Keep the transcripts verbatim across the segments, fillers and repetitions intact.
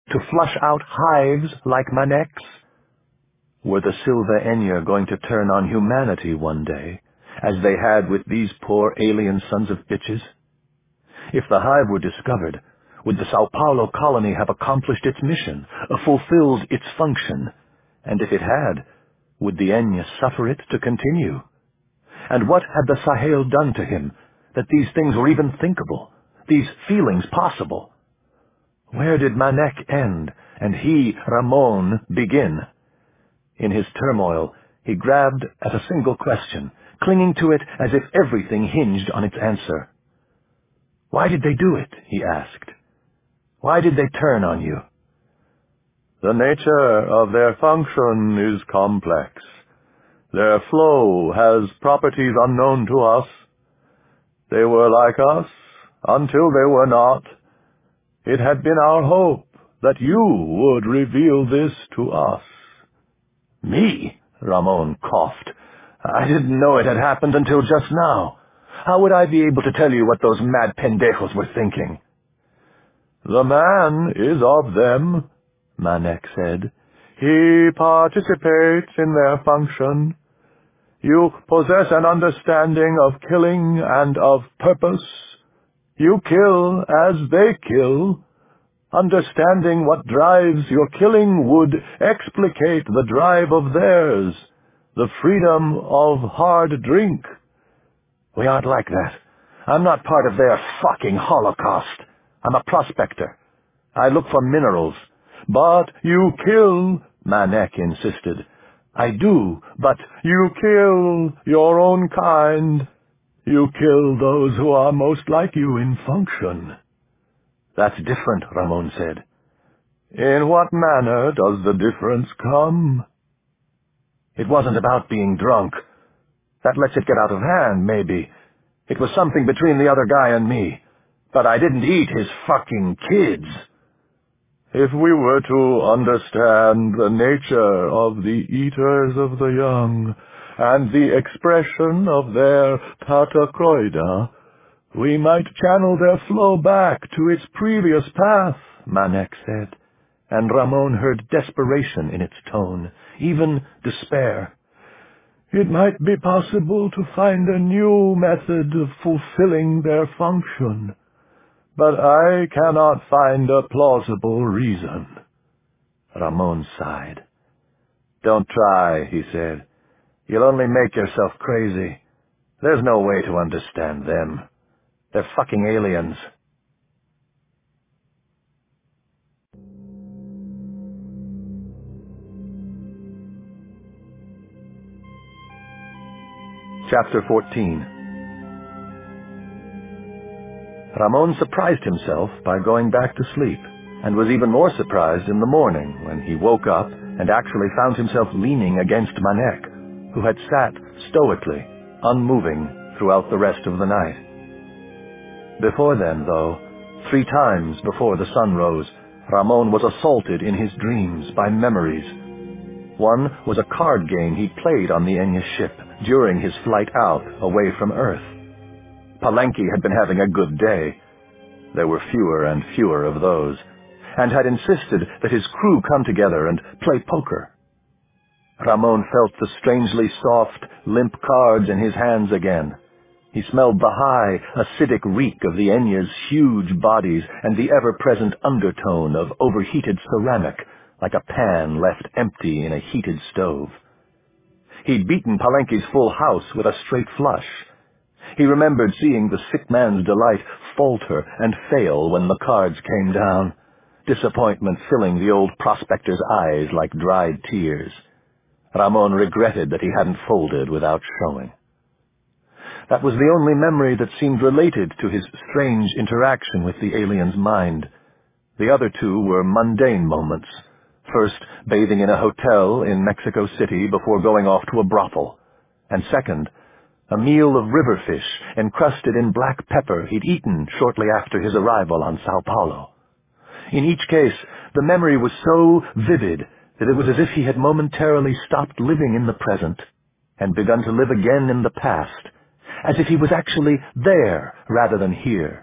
To flush out hives like Manek's? Were the Silva Enya going to turn on humanity one day, as they had with these poor alien sons of bitches? If the hive were discovered, would the Sao Paulo colony have accomplished its mission, fulfilled its function? And if it had, would the Enya suffer it to continue? And what had the Sahel done to him, that these things were even thinkable, these feelings possible? Where did Manek end, and he, Ramon, begin? In his turmoil, he grabbed at a single question, clinging to it as if everything hinged on its answer. "Why did they do it?" he asked. "Why did they turn on you?" "The nature of their function is complex. Their flow has properties unknown to us. They were like us until they were not. It had been our hope that you would reveal this to us." "Me?" Ramon coughed. "I didn't know it had happened until just now. How would I be able to tell you what those mad pendejos were thinking?" "The man is of them," Manek said. "He participates in their function. You possess an understanding of killing and of purpose. You kill as they kill. Understanding what drives your killing would explicate the drive of theirs, the freedom of hard drink." "We aren't like that. I'm not part of their fucking holocaust. I'm a prospector. I look for minerals." "But you kill," Manek insisted. "I do, but you kill your own kind. You kill those who are most like you in function." "That's different," Ramon said. "In what manner does the difference come?" "It wasn't about being drunk. That lets it get out of hand, maybe. It was something between the other guy and me. But I didn't eat his fucking kids." "If we were to understand the nature of the eaters of the young and the expression of their patacroida, we might channel their flow back to its previous path," Manek said, and Ramon heard desperation in its tone, even despair. "It might be possible to find a new method of fulfilling their function, but I cannot find a plausible reason." Ramon sighed. "Don't try," he said. "You'll only make yourself crazy. There's no way to understand them. They're fucking aliens." Chapter fourteen. Ramon surprised himself by going back to sleep, and was even more surprised in the morning when he woke up and actually found himself leaning against Manek, who had sat stoically, unmoving throughout the rest of the night. Before then, though, three times before the sun rose, Ramon was assaulted in his dreams by memories. One was a card game he played on the Enya ship during his flight out away from Earth. Palenque had been having a good day. There were fewer and fewer of those, and had insisted that his crew come together and play poker. Ramon felt the strangely soft, limp cards in his hands again. He smelled the high, acidic reek of the Enya's huge bodies and the ever-present undertone of overheated ceramic, like a pan left empty in a heated stove. He'd beaten Palenque's full house with a straight flush. He remembered seeing the sick man's delight falter and fail when the cards came down, disappointment filling the old prospector's eyes like dried tears. Ramon regretted that he hadn't folded without showing. That was the only memory that seemed related to his strange interaction with the alien's mind. The other two were mundane moments. First, bathing in a hotel in Mexico City before going off to a brothel. And second, a meal of river fish encrusted in black pepper he'd eaten shortly after his arrival on Sao Paulo. In each case, the memory was so vivid that it was as if he had momentarily stopped living in the present and begun to live again in the past, as if he was actually there rather than here,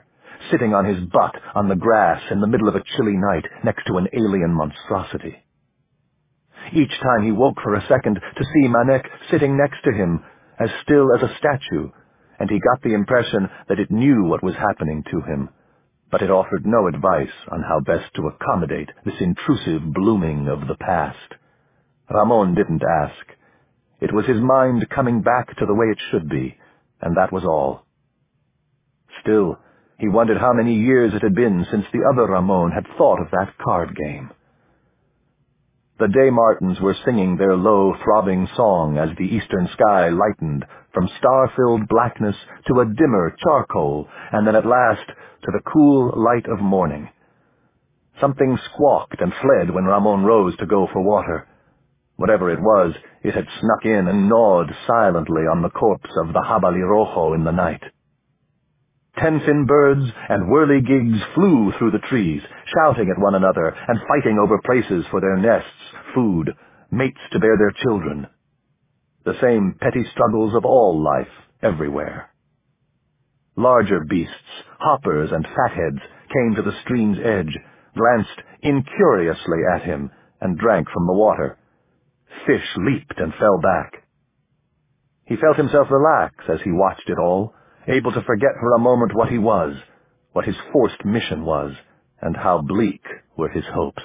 sitting on his butt on the grass in the middle of a chilly night next to an alien monstrosity. Each time he woke for a second to see Manek sitting next to him, as still as a statue, and he got the impression that it knew what was happening to him, but it offered no advice on how best to accommodate this intrusive blooming of the past. Ramon didn't ask. It was his mind coming back to the way it should be, and that was all. Still, he wondered how many years it had been since the other Ramon had thought of that card game. The Day Martins were singing their low, throbbing song as the eastern sky lightened from star-filled blackness to a dimmer charcoal, and then at last to the cool light of morning. Something squawked and fled when Ramon rose to go for water. Whatever it was, it had snuck in and gnawed silently on the corpse of the Jabali Rojo in the night. Ten-fin birds and whirligigs flew through the trees, shouting at one another and fighting over places for their nests, food, mates to bear their children. The same petty struggles of all life, everywhere. Larger beasts, hoppers and fatheads, came to the stream's edge, glanced incuriously at him, and drank from the water. Fish leaped and fell back. He felt himself relax as he watched it all, able to forget for a moment what he was, what his forced mission was, and how bleak were his hopes.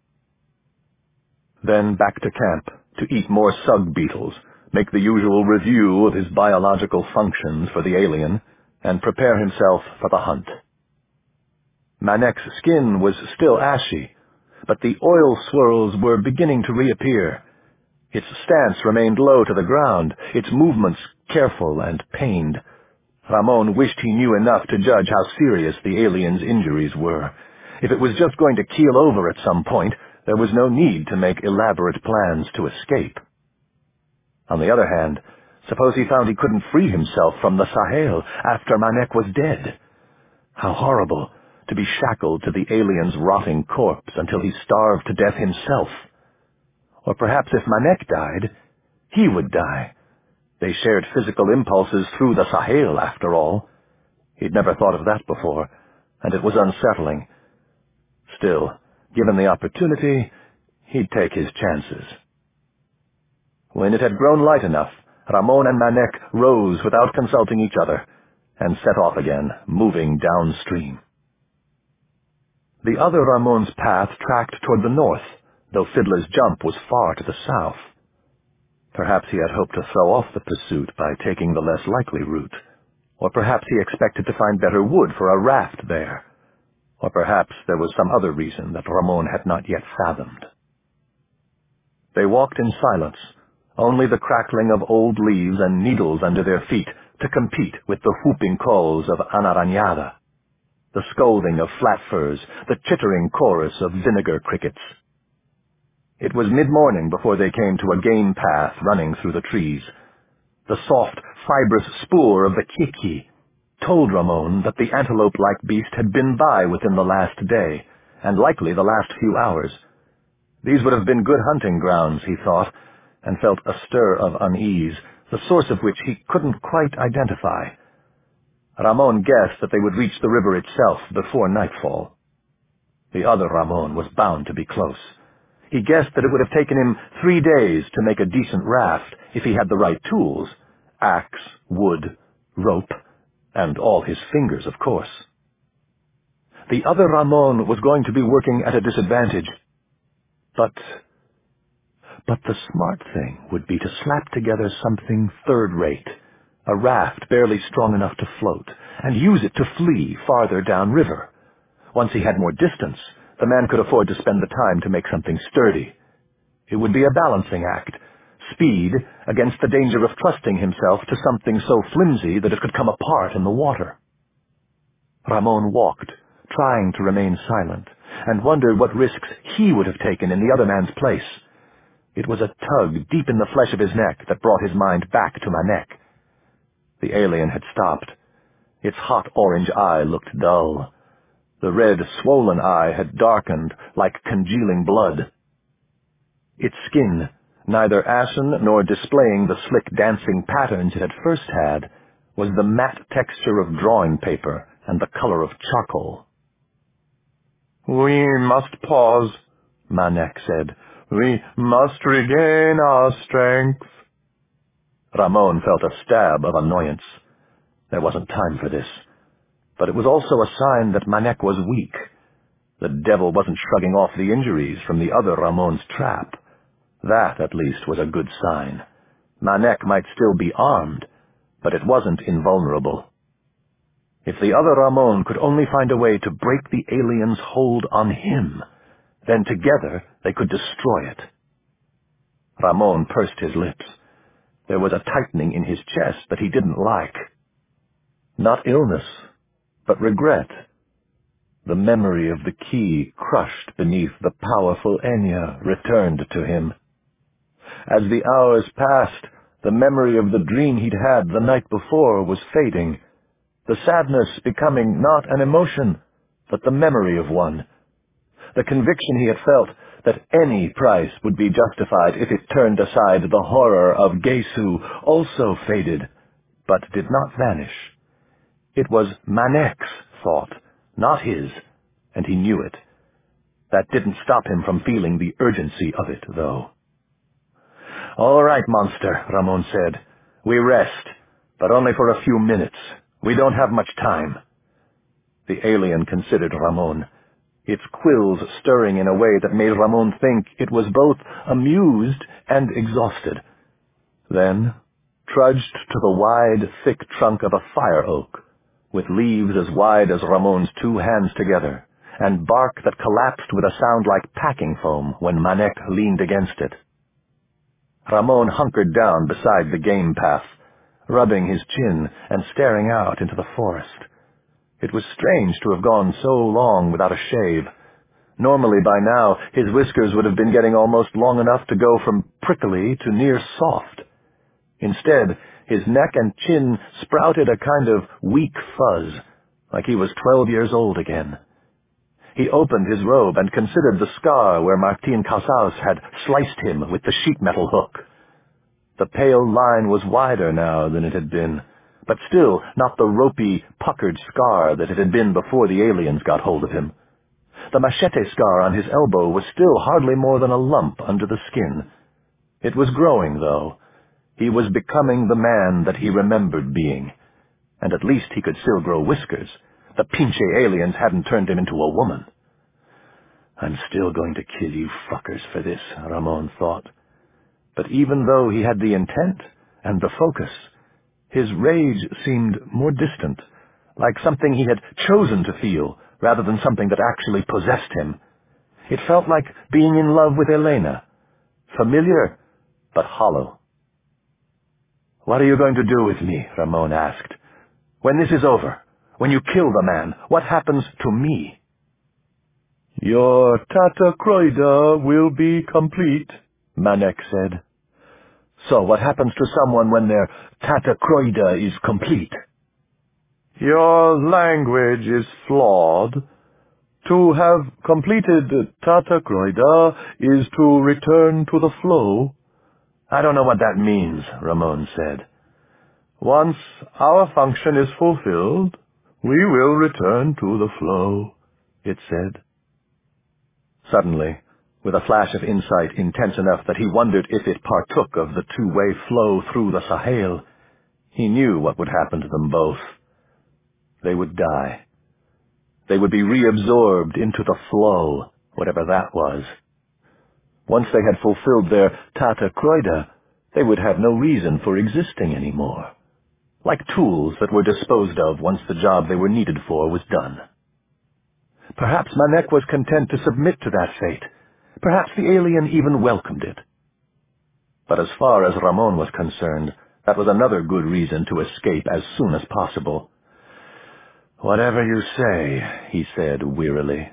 Then back to camp, to eat more sug beetles, make the usual review of his biological functions for the alien, and prepare himself for the hunt. Manek's skin was still ashy, but the oil swirls were beginning to reappear. Its stance remained low to the ground, its movements careful and pained. Ramon wished he knew enough to judge how serious the alien's injuries were. If it was just going to keel over at some point, there was no need to make elaborate plans to escape. On the other hand, suppose he found he couldn't free himself from the Sahel after Manek was dead. How horrible to be shackled to the alien's rotting corpse until he starved to death himself. Or perhaps if Manek died, he would die. They shared physical impulses through the Sahel, after all. He'd never thought of that before, and it was unsettling. Still, given the opportunity, he'd take his chances. When it had grown light enough, Ramon and Manek rose without consulting each other, and set off again, moving downstream. The other Ramon's path tracked toward the north, though Fiddler's Jump was far to the south. Perhaps he had hoped to throw off the pursuit by taking the less likely route, or perhaps he expected to find better wood for a raft there, or perhaps there was some other reason that Ramon had not yet fathomed. They walked in silence, only the crackling of old leaves and needles under their feet to compete with the whooping calls of Anarañada, the scolding of flat-furs, the chittering chorus of vinegar crickets. It was mid-morning before they came to a game path running through the trees. The soft, fibrous spoor of the kiki told Ramon that the antelope-like beast had been by within the last day, and likely the last few hours. These would have been good hunting grounds, he thought, and felt a stir of unease, the source of which he couldn't quite identify. Ramon guessed that they would reach the river itself before nightfall. The other Ramon was bound to be close. He guessed that it would have taken him three days to make a decent raft if he had the right tools, axe, wood, rope, and all his fingers, of course. The other Ramon was going to be working at a disadvantage. But, but the smart thing would be to slap together something third-rate, a raft barely strong enough to float, and use it to flee farther downriver. Once he had more distance, the man could afford to spend the time to make something sturdy. It would be a balancing act, speed against the danger of trusting himself to something so flimsy that it could come apart in the water. Ramon walked, trying to remain silent, and wondered what risks he would have taken in the other man's place. It was a tug deep in the flesh of his neck that brought his mind back to Manek. The alien had stopped. Its hot orange eye looked dull. The red, swollen eye had darkened like congealing blood. Its skin, neither ashen nor displaying the slick dancing patterns it had first had, was the matte texture of drawing paper and the color of charcoal. "We must pause," Manek said. "We must regain our strength." Ramon felt a stab of annoyance. There wasn't time for this. But it was also a sign that Manek was weak. The devil wasn't shrugging off the injuries from the other Ramon's trap. That, at least, was a good sign. Manek might still be armed, but it wasn't invulnerable. If the other Ramon could only find a way to break the alien's hold on him, then together they could destroy it. Ramon pursed his lips. There was a tightening in his chest that he didn't like. Not illness, but regret. The memory of the key crushed beneath the powerful Enya returned to him. As the hours passed, the memory of the dream he'd had the night before was fading, the sadness becoming not an emotion, but the memory of one. The conviction he had felt that any price would be justified if it turned aside the horror of Gesu also faded, but did not vanish. It was Manek's thought, not his, and he knew it. That didn't stop him from feeling the urgency of it, though. "All right, monster," Ramon said. "We rest, but only for a few minutes. We don't have much time." The alien considered Ramon, its quills stirring in a way that made Ramon think it was both amused and exhausted. Then trudged to the wide, thick trunk of a fire oak, with leaves as wide as Ramon's two hands together, and bark that collapsed with a sound like packing foam when Manek leaned against it. Ramon hunkered down beside the game path, rubbing his chin and staring out into the forest. It was strange to have gone so long without a shave. Normally by now his whiskers would have been getting almost long enough to go from prickly to near soft. Instead, his neck and chin sprouted a kind of weak fuzz, like he was twelve years old again. He opened his robe and considered the scar where Martin Casals had sliced him with the sheet metal hook. The pale line was wider now than it had been, but still not the ropey, puckered scar that it had been before the aliens got hold of him. The machete scar on his elbow was still hardly more than a lump under the skin. It was growing, though. He was becoming the man that he remembered being, and at least he could still grow whiskers. The pinche aliens hadn't turned him into a woman. "I'm still going to kill you fuckers for this," Ramon thought. But even though he had the intent and the focus, his rage seemed more distant, like something he had chosen to feel rather than something that actually possessed him. It felt like being in love with Elena, familiar but hollow. "What are you going to do with me?" Ramon asked. "When this is over, when you kill the man, what happens to me?" "Your Tata Kroida will be complete," Manek said. "So what happens to someone when their Tata Kroida is complete?" "Your language is flawed. To have completed Tata Kroida is to return to the flow." "I don't know what that means," Ramon said. "Once our function is fulfilled, we will return to the flow," it said. Suddenly, with a flash of insight intense enough that he wondered if it partook of the two-way flow through the Sahel, he knew what would happen to them both. They would die. They would be reabsorbed into the flow, whatever that was. Once they had fulfilled their Tata Kroida, they would have no reason for existing anymore, like tools that were disposed of once the job they were needed for was done. Perhaps Manek was content to submit to that fate. Perhaps the alien even welcomed it. But as far as Ramon was concerned, that was another good reason to escape as soon as possible. "Whatever you say," he said wearily.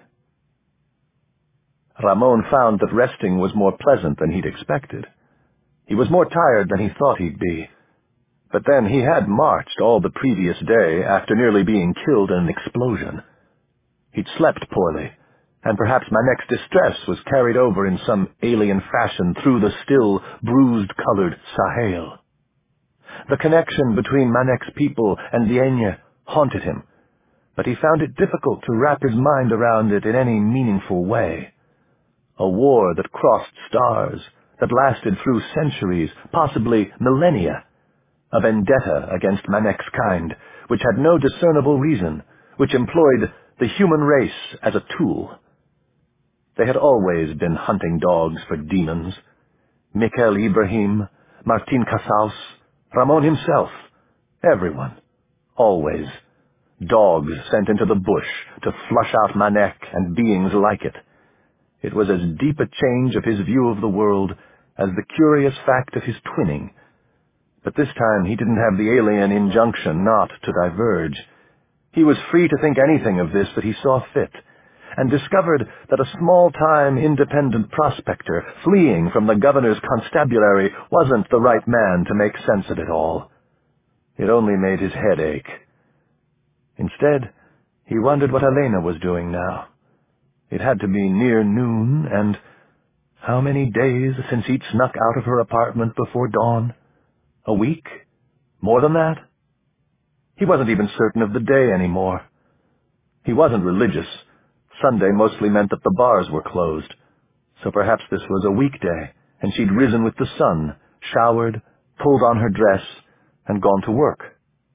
Ramon found that resting was more pleasant than he'd expected. He was more tired than he thought he'd be. But then he had marched all the previous day after nearly being killed in an explosion. He'd slept poorly, and perhaps Manek's distress was carried over in some alien fashion through the still, bruised-colored Sahel. The connection between Manek's people and the Enya haunted him, but he found it difficult to wrap his mind around it in any meaningful way. A war that crossed stars, that lasted through centuries, possibly millennia. A vendetta against Manek's kind, which had no discernible reason, which employed the human race as a tool. They had always been hunting dogs for demons. Mikhail Ibrahim, Martin Casals, Ramon himself, everyone. Always. Dogs sent into the bush to flush out Manek and beings like it. It was as deep a change of his view of the world as the curious fact of his twinning. But this time he didn't have the alien injunction not to diverge. He was free to think anything of this that he saw fit, and discovered that a small-time independent prospector fleeing from the governor's constabulary wasn't the right man to make sense of it all. It only made his head ache. Instead, he wondered what Elena was doing now. It had to be near noon, and how many days since he'd snuck out of her apartment before dawn? A week? More than that? He wasn't even certain of the day anymore. He wasn't religious. Sunday mostly meant that the bars were closed. So perhaps this was a weekday, and she'd risen with the sun, showered, pulled on her dress, and gone to work.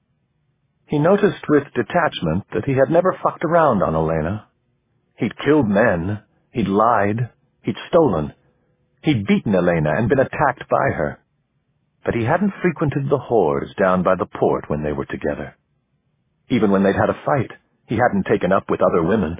He noticed with detachment that he had never fucked around on Elena. He'd killed men, he'd lied, he'd stolen. He'd beaten Elena and been attacked by her. But he hadn't frequented the whores down by the port when they were together. Even when they'd had a fight, he hadn't taken up with other women.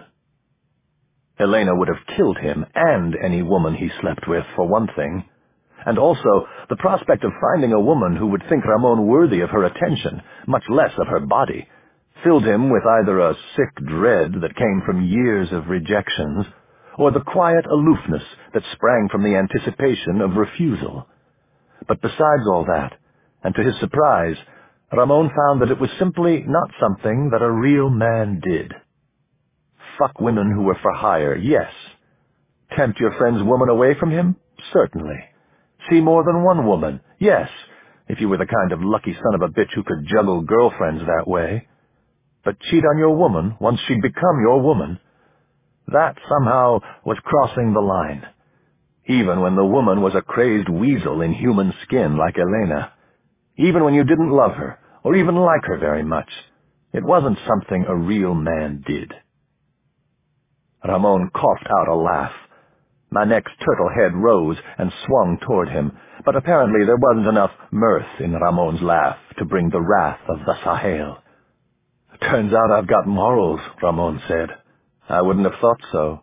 Elena would have killed him and any woman he slept with, for one thing. And also, the prospect of finding a woman who would think Ramon worthy of her attention, much less of her body, filled him with either a sick dread that came from years of rejections, or the quiet aloofness that sprang from the anticipation of refusal. But besides all that, and to his surprise, Ramon found that it was simply not something that a real man did. Fuck women who were for hire, yes. Tempt your friend's woman away from him? Certainly. See more than one woman? Yes, if you were the kind of lucky son of a bitch who could juggle girlfriends that way. But cheat on your woman once she'd become your woman? That somehow was crossing the line. Even when the woman was a crazed weasel in human skin like Elena. Even when you didn't love her, or even like her very much. It wasn't something a real man did. Ramon coughed out a laugh. Manek's turtle head rose and swung toward him, but apparently there wasn't enough mirth in Ramon's laugh to bring the wrath of the Sahel. Turns out I've got morals, Ramon said. I wouldn't have thought so.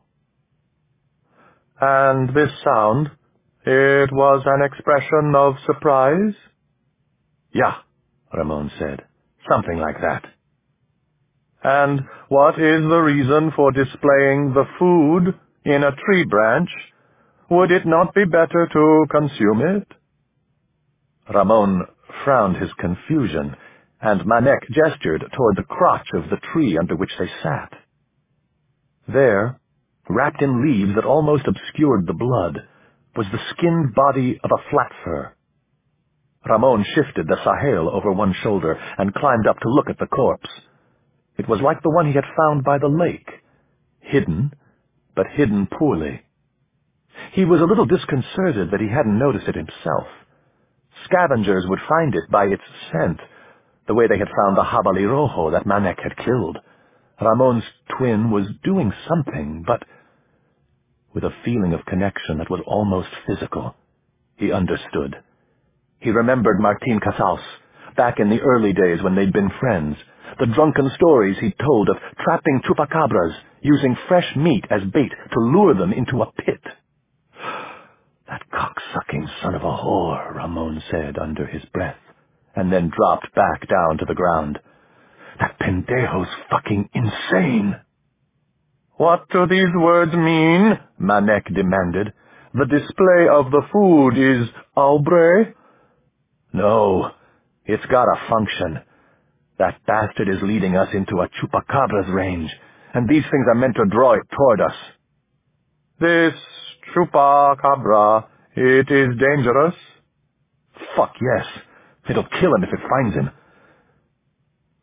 And this sound, it was an expression of surprise? Yeah, Ramon said. Something like that. And what is the reason for displaying the food in a tree branch? Would it not be better to consume it? Ramon frowned his confusion, and Manek gestured toward the crotch of the tree under which they sat. There, wrapped in leaves that almost obscured the blood, was the skinned body of a flat fur. Ramon shifted the Sahel over one shoulder and climbed up to look at the corpse. It was like the one he had found by the lake, hidden, but hidden poorly. He was a little disconcerted that he hadn't noticed it himself. Scavengers would find it by its scent, the way they had found the Jabali Rojo that Manek had killed. Ramon's twin was doing something, but with a feeling of connection that was almost physical. He understood. He remembered Martin Casals, back in the early days when they'd been friends, the drunken stories he'd told of trapping chupacabras, using fresh meat as bait to lure them into a pit. That cocksucking son of a whore, Ramon said under his breath, and then dropped back down to the ground. That pendejo's fucking insane. What do these words mean? Manek demanded. The display of the food is aubre? No, it's got a function. That bastard is leading us into a chupacabra's range, and these things are meant to draw it toward us. This chupacabra, it is dangerous? Fuck yes. It'll kill him if it finds him.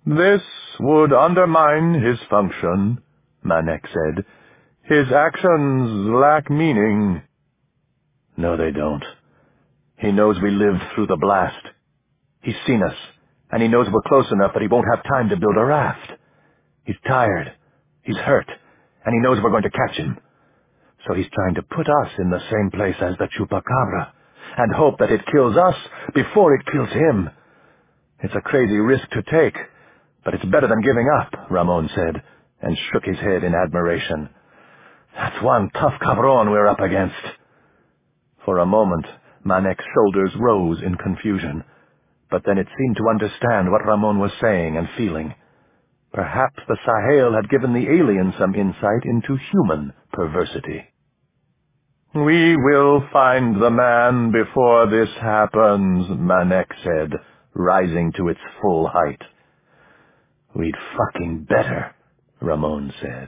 "This would undermine his function," Manek said. "His actions lack meaning." "No, they don't. He knows we lived through the blast. He's seen us, and he knows we're close enough that he won't have time to build a raft. He's tired, he's hurt, and he knows we're going to catch him. So he's trying to put us in the same place as the Chupacabra, and hope that it kills us before it kills him. It's a crazy risk to take, but it's better than giving up," Ramon said, and shook his head in admiration. "That's one tough cabron we're up against." For a moment, Manek's shoulders rose in confusion, but then it seemed to understand what Ramon was saying and feeling. Perhaps the Sahel had given the alien some insight into human perversity. "We will find the man before this happens," Manek said, rising to its full height. "We'd fucking better," Ramon said.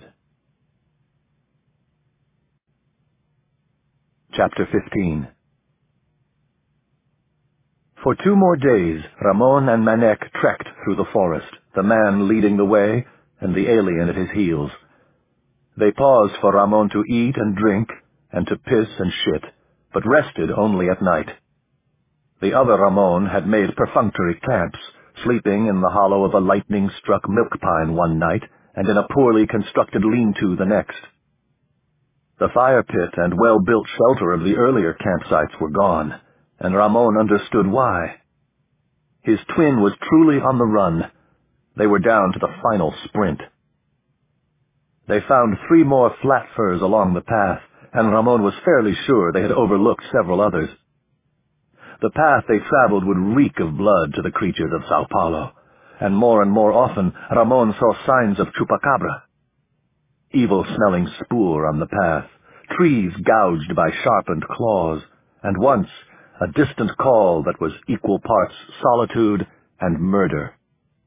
Chapter fifteen. For two more days, Ramon and Manek trekked through the forest, the man leading the way and the alien at his heels. They paused for Ramon to eat and drink, and to piss and shit, but rested only at night. The other Ramon had made perfunctory camps, sleeping in the hollow of a lightning-struck milk pine one night, and in a poorly constructed lean-to the next. The fire pit and well-built shelter of the earlier campsites were gone, and Ramon understood why. His twin was truly on the run. They were down to the final sprint. They found three more flat firs along the path, and Ramon was fairly sure they had overlooked several others. The path they traveled would reek of blood to the creatures of Sao Paulo, and more and more often Ramon saw signs of Chupacabra. Evil-smelling spoor on the path, trees gouged by sharpened claws, and once a distant call that was equal parts solitude and murder.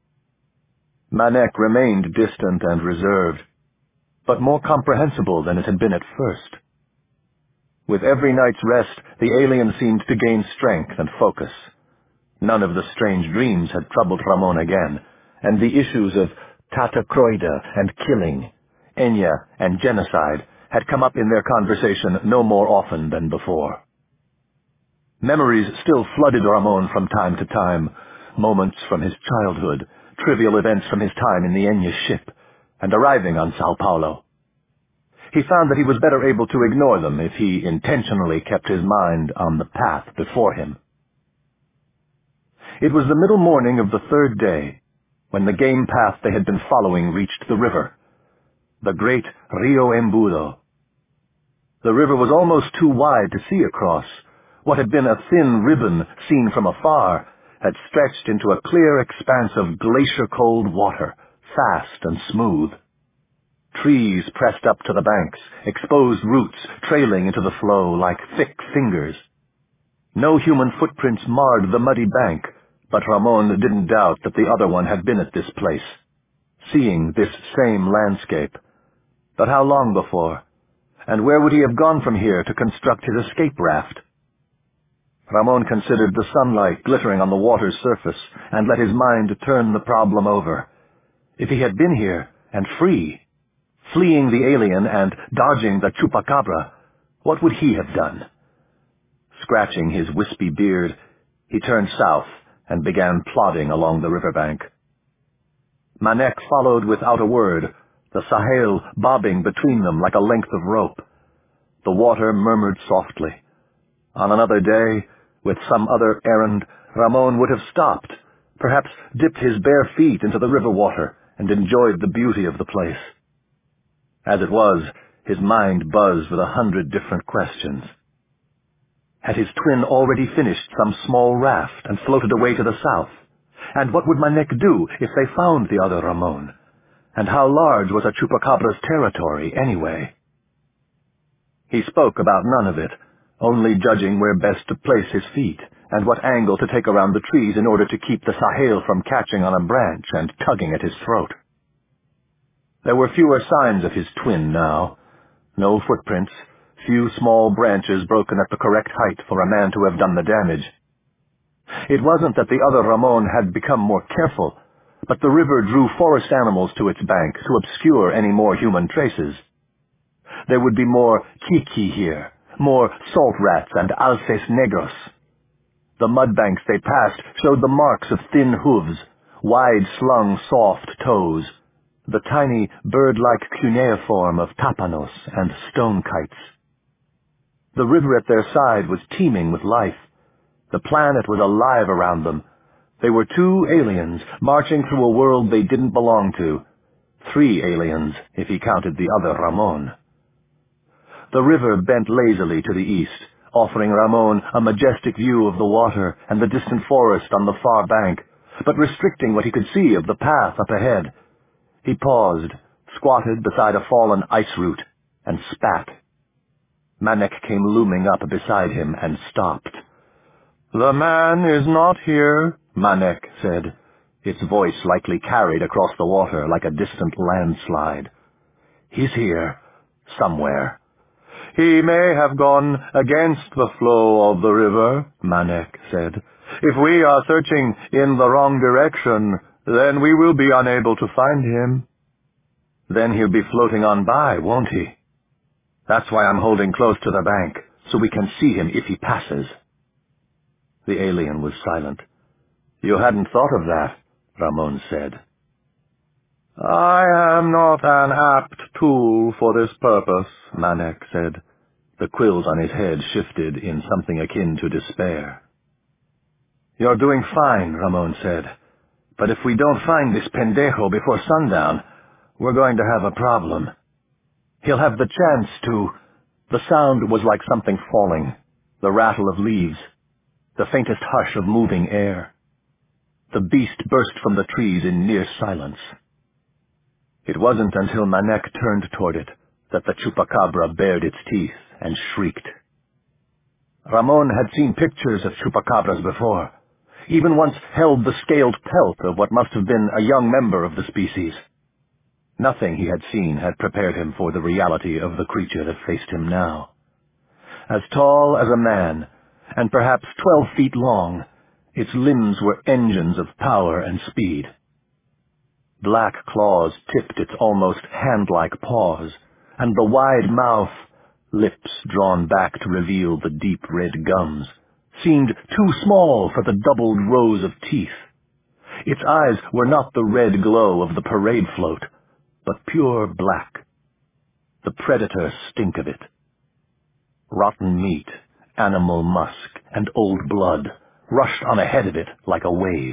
Manek remained distant and reserved, but more comprehensible than it had been at first. With every night's rest, the alien seemed to gain strength and focus. None of the strange dreams had troubled Ramon again, and the issues of Tatacroida and killing, Enya and genocide had come up in their conversation no more often than before. Memories still flooded Ramon from time to time, moments from his childhood, trivial events from his time in the Enya ship, and arriving on Sao Paulo. He found that he was better able to ignore them if he intentionally kept his mind on the path before him. It was the middle morning of the third day, when the game path they had been following reached the river, the great Rio Embudo. The river was almost too wide to see across. What had been a thin ribbon seen from afar had stretched into a clear expanse of glacier-cold water, fast and smooth. Trees pressed up to the banks, exposed roots trailing into the flow like thick fingers. No human footprints marred the muddy bank, but Ramon didn't doubt that the other one had been at this place, seeing this same landscape. But how long before? And where would he have gone from here to construct his escape raft? Ramon considered the sunlight glittering on the water's surface and let his mind turn the problem over. If he had been here, and free, fleeing the alien and dodging the Chupacabra, what would he have done? Scratching his wispy beard, he turned south and began plodding along the riverbank. Manek followed without a word, the Sahel bobbing between them like a length of rope. The water murmured softly. On another day, with some other errand, Ramon would have stopped, perhaps dipped his bare feet into the river water and enjoyed the beauty of the place. As it was, his mind buzzed with a hundred different questions. Had his twin already finished some small raft and floated away to the south? And what would Manek do if they found the other Ramon? And how large was a Chupacabra's territory, anyway? He spoke about none of it, only judging where best to place his feet, and what angle to take around the trees in order to keep the Sahel from catching on a branch and tugging at his throat. There were fewer signs of his twin now. No footprints, few small branches broken at the correct height for a man to have done the damage. It wasn't that the other Ramon had become more careful, but the river drew forest animals to its bank to obscure any more human traces. There would be more kiki here, more salt rats and alces negros. The mud banks they passed showed the marks of thin hooves, wide-slung soft toes, the tiny bird-like cuneiform of tapanos and stone kites. The river at their side was teeming with life. The planet was alive around them. They were two aliens marching through a world they didn't belong to. Three aliens, if he counted the other Ramon. The river bent lazily to the east, offering Ramon a majestic view of the water and the distant forest on the far bank, but restricting what he could see of the path up ahead. He paused, squatted beside a fallen ice root, and spat. Manek came looming up beside him and stopped. "The man is not here," Manek said, its voice likely carried across the water like a distant landslide. "He's here, somewhere." "He may have gone against the flow of the river," Manek said. "If we are searching in the wrong direction, then we will be unable to find him." "Then he'll be floating on by, won't he? That's why I'm holding close to the bank, so we can see him if he passes." The alien was silent. "You hadn't thought of that," Ramon said. "I am not an apt tool for this purpose," Manek said. The quills on his head shifted in something akin to despair. "You're doing fine," Ramon said. "But if we don't find this pendejo before sundown, we're going to have a problem. He'll have the chance to—" The sound was like something falling, the rattle of leaves, the faintest hush of moving air. The beast burst from the trees in near silence. It wasn't until Manek turned toward it that the chupacabra bared its teeth and shrieked. Ramon had seen pictures of chupacabras before, even once held the scaled pelt of what must have been a young member of the species. Nothing he had seen had prepared him for the reality of the creature that faced him now. As tall as a man, and perhaps twelve feet long, its limbs were engines of power and speed. Black claws tipped its almost hand-like paws, and the wide mouth, lips drawn back to reveal the deep red gums, seemed too small for the doubled rows of teeth. Its eyes were not the red glow of the parade float, but pure black. The predator stink of it. Rotten meat, animal musk, and old blood rushed on ahead of it like a wave.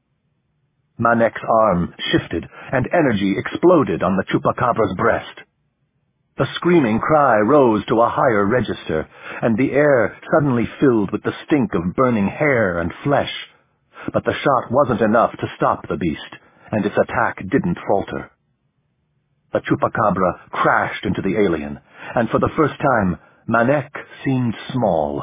Manek's arm shifted, and energy exploded on the chupacabra's breast. The screaming cry rose to a higher register, and the air suddenly filled with the stink of burning hair and flesh. But the shot wasn't enough to stop the beast, and its attack didn't falter. The chupacabra crashed into the alien, and for the first time, Manek seemed small.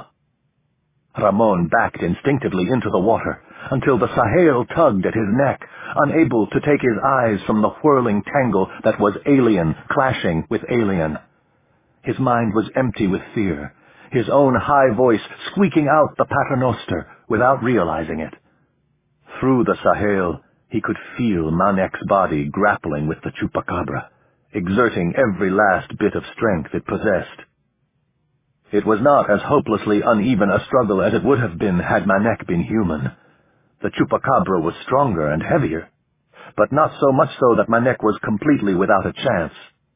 Ramon backed instinctively into the water, until the Sahel tugged at his neck, unable to take his eyes from the whirling tangle that was alien clashing with alien. His mind was empty with fear, his own high voice squeaking out the paternoster without realizing it. Through the Sahel, he could feel Manek's body grappling with the chupacabra, exerting every last bit of strength it possessed. It was not as hopelessly uneven a struggle as it would have been had Manek been human. The chupacabra was stronger and heavier, but not so much so that Manek was completely without a chance.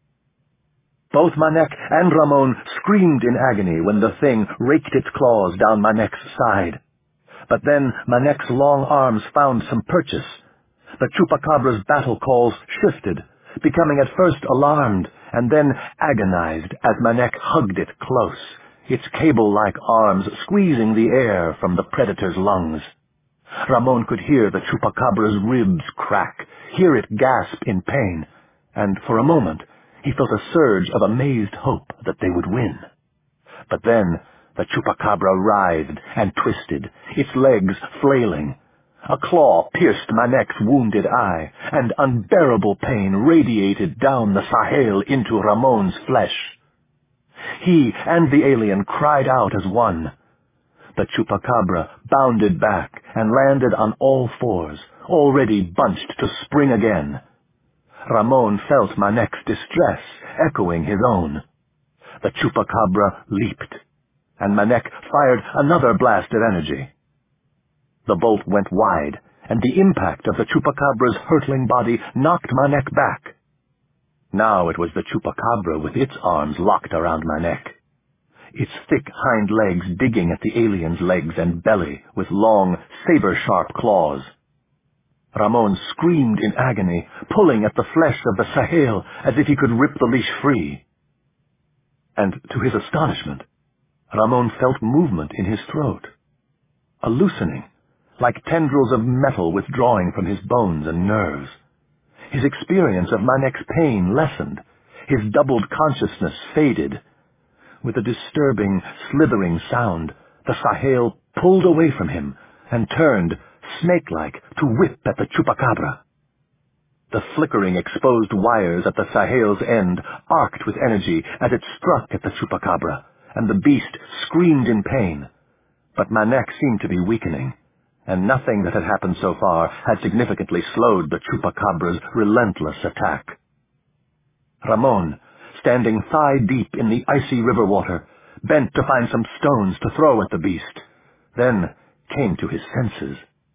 Both Manek and Ramon screamed in agony when the thing raked its claws down Manek's side. But then Manek's long arms found some purchase. The chupacabra's battle calls shifted, becoming at first alarmed and then agonized as Manek hugged it close, its cable-like arms squeezing the air from the predator's lungs. Ramon could hear the chupacabra's ribs crack, hear it gasp in pain, and for a moment he felt a surge of amazed hope that they would win. But then the chupacabra writhed and twisted, its legs flailing. A claw pierced Manek's wounded eye, and unbearable pain radiated down the Sahel into Ramon's flesh. He and the alien cried out as one. The chupacabra bounded back and landed on all fours, already bunched to spring again. Ramon felt Manek's distress echoing his own. The chupacabra leaped, and Manek fired another blast of energy. The bolt went wide, and the impact of the chupacabra's hurtling body knocked Manek back. Now it was the chupacabra with its arms locked around Manek, its thick hind legs digging at the alien's legs and belly with long, saber-sharp claws. Ramon screamed in agony, pulling at the flesh of the Sahel as if he could rip the leash free. And to his astonishment, Ramon felt movement in his throat, a loosening, like tendrils of metal withdrawing from his bones and nerves. His experience of Manek's pain lessened. His doubled consciousness faded. With a disturbing, slithering sound, the Sahel pulled away from him and turned, snake-like, to whip at the chupacabra. The flickering exposed wires at the Sahel's end arced with energy as it struck at the chupacabra, and the beast screamed in pain. But Manek seemed to be weakening, and nothing that had happened so far had significantly slowed the chupacabra's relentless attack. Ramon, standing thigh-deep in the icy river water, bent to find some stones to throw at the beast, then came to his senses.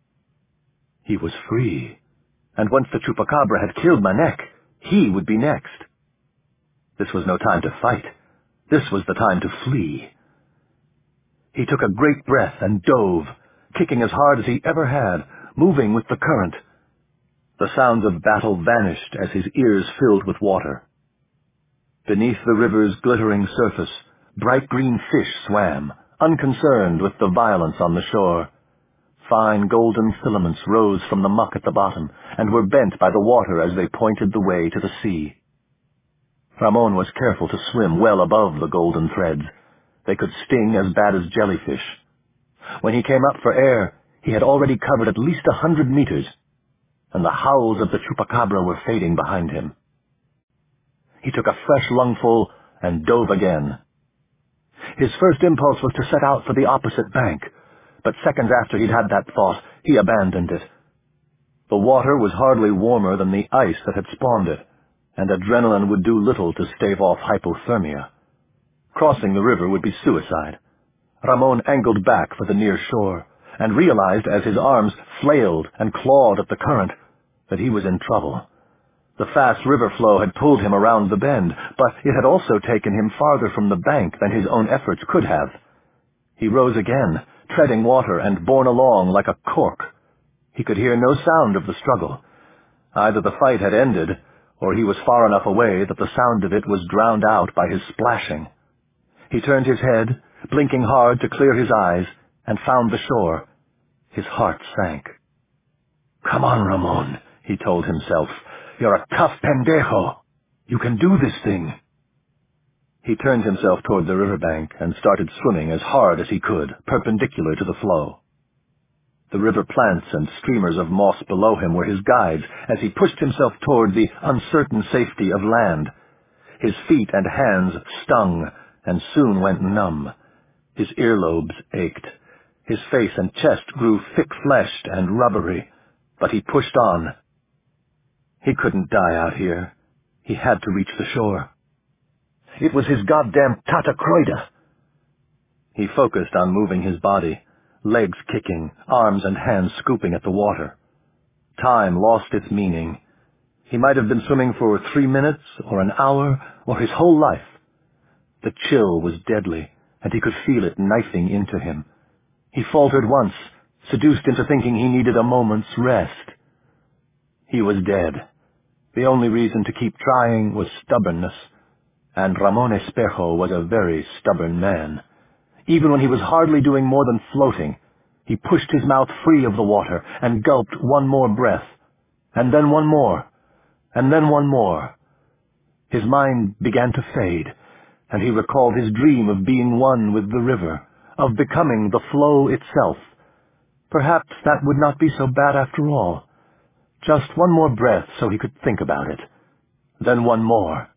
He was free, and once the chupacabra had killed Manek, he would be next. This was no time to fight. This was the time to flee. He took a great breath and dove, kicking as hard as he ever had, moving with the current. The sounds of battle vanished as his ears filled with water. Beneath the river's glittering surface, bright green fish swam, unconcerned with the violence on the shore. Fine golden filaments rose from the muck at the bottom and were bent by the water as they pointed the way to the sea. Ramon was careful to swim well above the golden threads. They could sting as bad as jellyfish. When he came up for air, he had already covered at least a hundred meters, and the howls of the chupacabra were fading behind him. He took a fresh lungful and dove again. His first impulse was to set out for the opposite bank, but seconds after he'd had that thought, he abandoned it. The water was hardly warmer than the ice that had spawned it, and adrenaline would do little to stave off hypothermia. Crossing the river would be suicide. Ramon angled back for the near shore, and realized as his arms flailed and clawed at the current that he was in trouble. The fast river flow had pulled him around the bend, but it had also taken him farther from the bank than his own efforts could have. He rose again, treading water and borne along like a cork. He could hear no sound of the struggle. Either the fight had ended, or he was far enough away that the sound of it was drowned out by his splashing. He turned his head, blinking hard to clear his eyes, and found the shore. His heart sank. "Come on, Ramon," he told himself. "You're a tough pendejo. You can do this thing." He turned himself toward the riverbank and started swimming as hard as he could, perpendicular to the flow. The river plants and streamers of moss below him were his guides as he pushed himself toward the uncertain safety of land. His feet and hands stung and soon went numb. His earlobes ached. His face and chest grew thick-fleshed and rubbery, but he pushed on. He couldn't die out here. He had to reach the shore. It was his goddamn Tatacroida. He focused on moving his body, legs kicking, arms and hands scooping at the water. Time lost its meaning. He might have been swimming for three minutes, or an hour, or his whole life. The chill was deadly, and he could feel it knifing into him. He faltered once, seduced into thinking he needed a moment's rest. He was dead. The only reason to keep trying was stubbornness, and Ramon Espejo was a very stubborn man. Even when he was hardly doing more than floating, he pushed his mouth free of the water and gulped one more breath, and then one more, and then one more. His mind began to fade, and he recalled his dream of being one with the river, of becoming the flow itself. Perhaps that would not be so bad after all. Just one more breath so he could think about it. Then one more.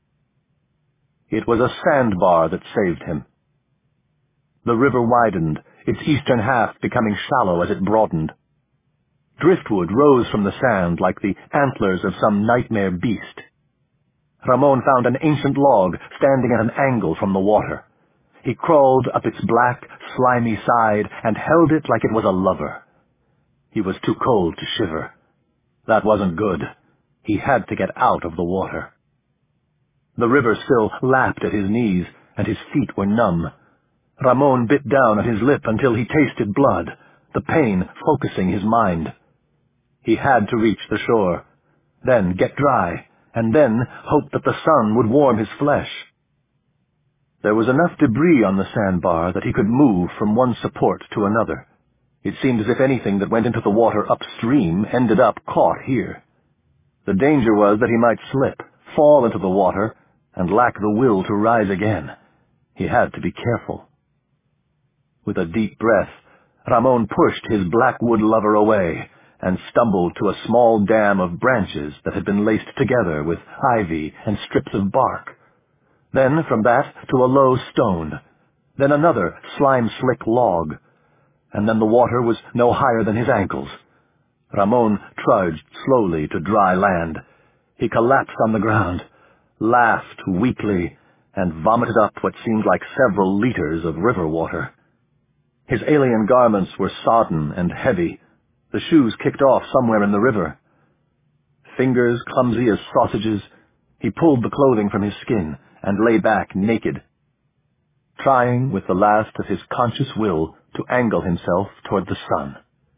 It was a sandbar that saved him. The river widened, its eastern half becoming shallow as it broadened. Driftwood rose from the sand like the antlers of some nightmare beast. Ramon found an ancient log standing at an angle from the water. He crawled up its black, slimy side and held it like it was a lover. He was too cold to shiver. That wasn't good. He had to get out of the water. The river still lapped at his knees, and his feet were numb. Ramon bit down at his lip until he tasted blood, the pain focusing his mind. He had to reach the shore, then get dry, and then hope that the sun would warm his flesh. There was enough debris on the sandbar that he could move from one support to another. It seemed as if anything that went into the water upstream ended up caught here. The danger was that he might slip, fall into the water, and lack the will to rise again. He had to be careful. With a deep breath, Ramon pushed his blackwood lover away and stumbled to a small dam of branches that had been laced together with ivy and strips of bark. Then from that to a low stone, then another slime-slick log, and then the water was no higher than his ankles. Ramon trudged slowly to dry land. He collapsed on the ground, laughed weakly, and vomited up what seemed like several liters of river water. His alien garments were sodden and heavy, the shoes kicked off somewhere in the river. Fingers clumsy as sausages, he pulled the clothing from his skin and lay back naked, trying with the last of his conscious will to angle himself toward the sun.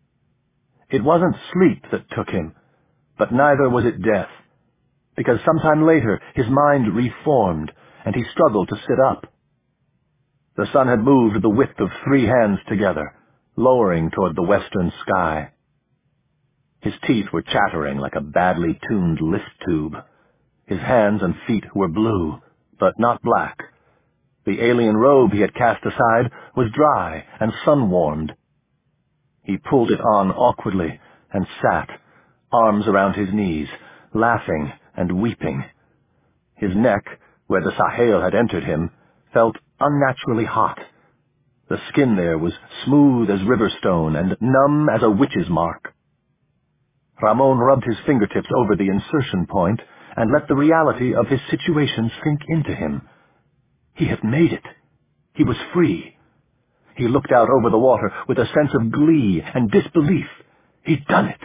It wasn't sleep that took him, but neither was it death, because sometime later his mind reformed, and he struggled to sit up. The sun had moved the width of three hands together, lowering toward the western sky. His teeth were chattering like a badly tuned lift tube. His hands and feet were blue, but not black. The alien robe he had cast aside was dry and sun-warmed. He pulled it on awkwardly and sat, arms around his knees, laughing and weeping. His neck, where the Sahel had entered him, felt unnaturally hot. The skin there was smooth as river stone and numb as a witch's mark. Ramon rubbed his fingertips over the insertion point and let the reality of his situation sink into him. He had made it. He was free. He looked out over the water with a sense of glee and disbelief. He'd done it.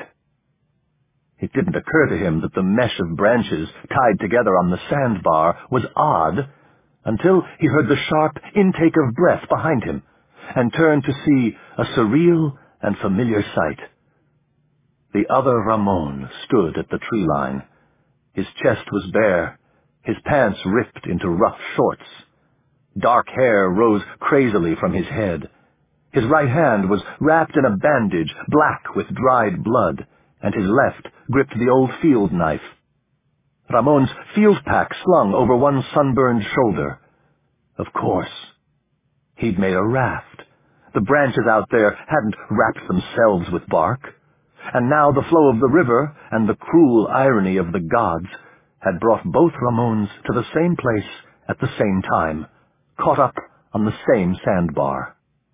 It didn't occur to him that the mesh of branches tied together on the sandbar was odd until he heard the sharp intake of breath behind him and turned to see a surreal and familiar sight. The other Ramon stood at the tree line. His chest was bare, his pants ripped into rough shorts. Dark hair rose crazily from his head. His right hand was wrapped in a bandage black with dried blood, and his left gripped the old field knife. Ramon's field pack slung over one sunburned shoulder. Of course. He'd made a raft. The branches out there hadn't wrapped themselves with bark, and now the flow of the river and the cruel irony of the gods had brought both Ramons to the same place at the same time, caught up on the same sandbar.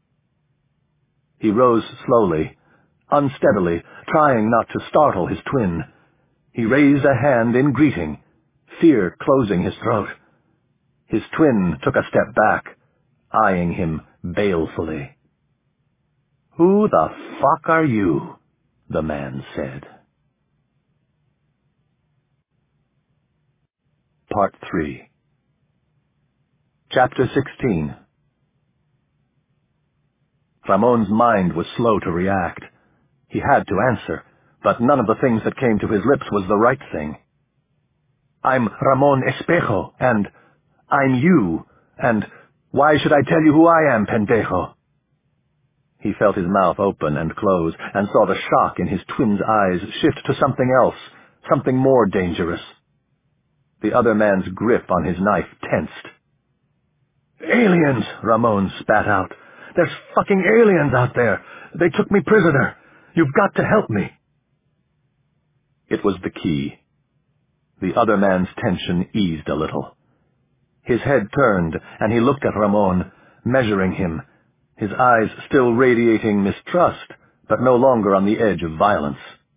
He rose slowly, unsteadily, trying not to startle his twin. He raised a hand in greeting, fear closing his throat. His twin took a step back, eyeing him balefully. "Who the fuck are you?" the man said. Part three. Chapter sixteen. Ramon's mind was slow to react. He had to answer, but none of the things that came to his lips was the right thing. "I'm Ramon Espejo, and I'm you, and why should I tell you who I am, pendejo?" He felt his mouth open and close, and saw the shock in his twin's eyes shift to something else, something more dangerous. The other man's grip on his knife tensed. "Aliens!" Ramon spat out. "There's fucking aliens out there! They took me prisoner! You've got to help me!" It was the key. The other man's tension eased a little. His head turned, and he looked at Ramon, measuring him, his eyes still radiating mistrust, but no longer on the edge of violence.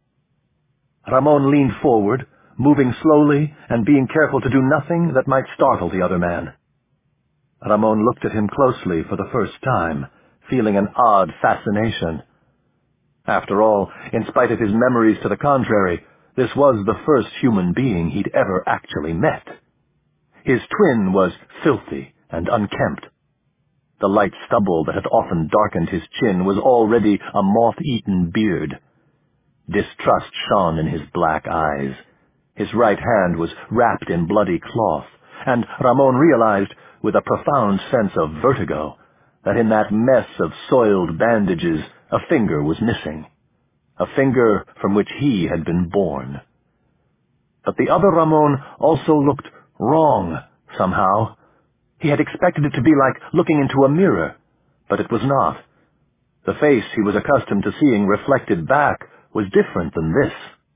Ramon leaned forward, moving slowly and being careful to do nothing that might startle the other man. Ramon looked at him closely for the first time, feeling an odd fascination. After all, in spite of his memories to the contrary, this was the first human being he'd ever actually met. His twin was filthy and unkempt. The light stubble that had often darkened his chin was already a moth-eaten beard. Distrust shone in his black eyes. His right hand was wrapped in bloody cloth, and Ramon realized, with a profound sense of vertigo, that in that mess of soiled bandages a finger was missing, a finger from which he had been born. But the other Ramon also looked wrong, somehow. He had expected it to be like looking into a mirror, but it was not. The face he was accustomed to seeing reflected back was different than this.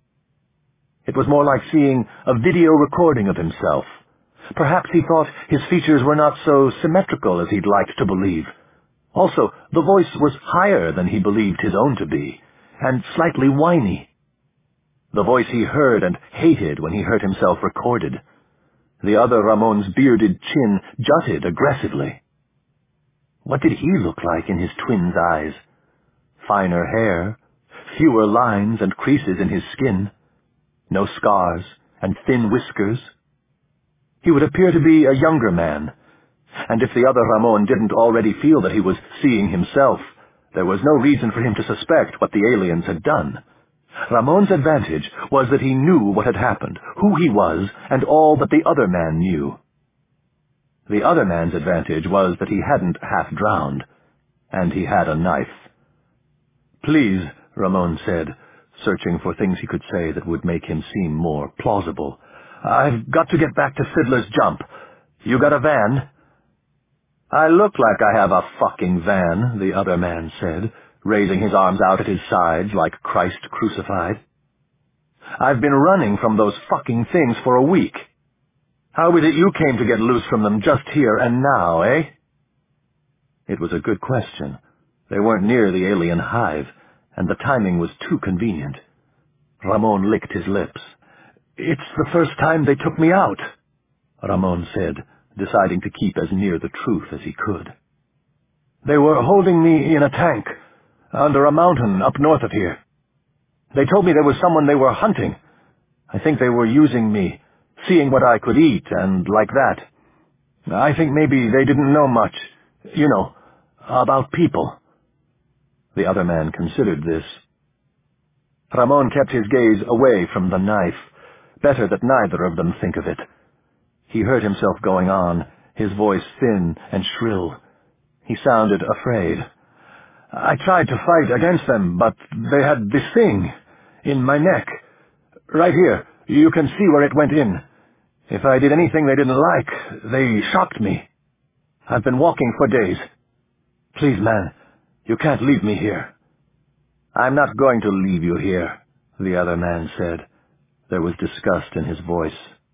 It was more like seeing a video recording of himself. Perhaps he thought his features were not so symmetrical as he'd liked to believe. Also, the voice was higher than he believed his own to be, and slightly whiny. The voice he heard and hated when he heard himself recorded. The other Ramon's bearded chin jutted aggressively. What did he look like in his twin's eyes? Finer hair, fewer lines and creases in his skin, no scars and thin whiskers. He would appear to be a younger man, and if the other Ramon didn't already feel that he was seeing himself, there was no reason for him to suspect what the aliens had done. Ramon's advantage was that he knew what had happened, who he was, and all that the other man knew. The other man's advantage was that he hadn't half drowned, and he had a knife. "Please," Ramon said, searching for things he could say that would make him seem more plausible. "I've got to get back to Fiddler's Jump. You got a van?" "I look like I have a fucking van," the other man said, raising his arms out at his sides like Christ crucified. "I've been running from those fucking things for a week. How is it you came to get loose from them just here and now, eh?" It was a good question. They weren't near the alien hive, and the timing was too convenient. Ramon licked his lips. "It's the first time they took me out," Ramon said, deciding to keep as near the truth as he could. "They were holding me in a tank, under a mountain up north of here. They told me there was someone they were hunting. I think they were using me, seeing what I could eat, and like that. I think maybe they didn't know much, you know, about people." The other man considered this. Ramon kept his gaze away from the knife. Better that neither of them think of it. He heard himself going on, his voice thin and shrill. He sounded afraid. "I tried to fight against them, but they had this thing in my neck. Right here, you can see where it went in. If I did anything they didn't like, they shocked me. I've been walking for days. Please, man, you can't leave me here." "I'm not going to leave you here," the other man said. There was disgust in his voice.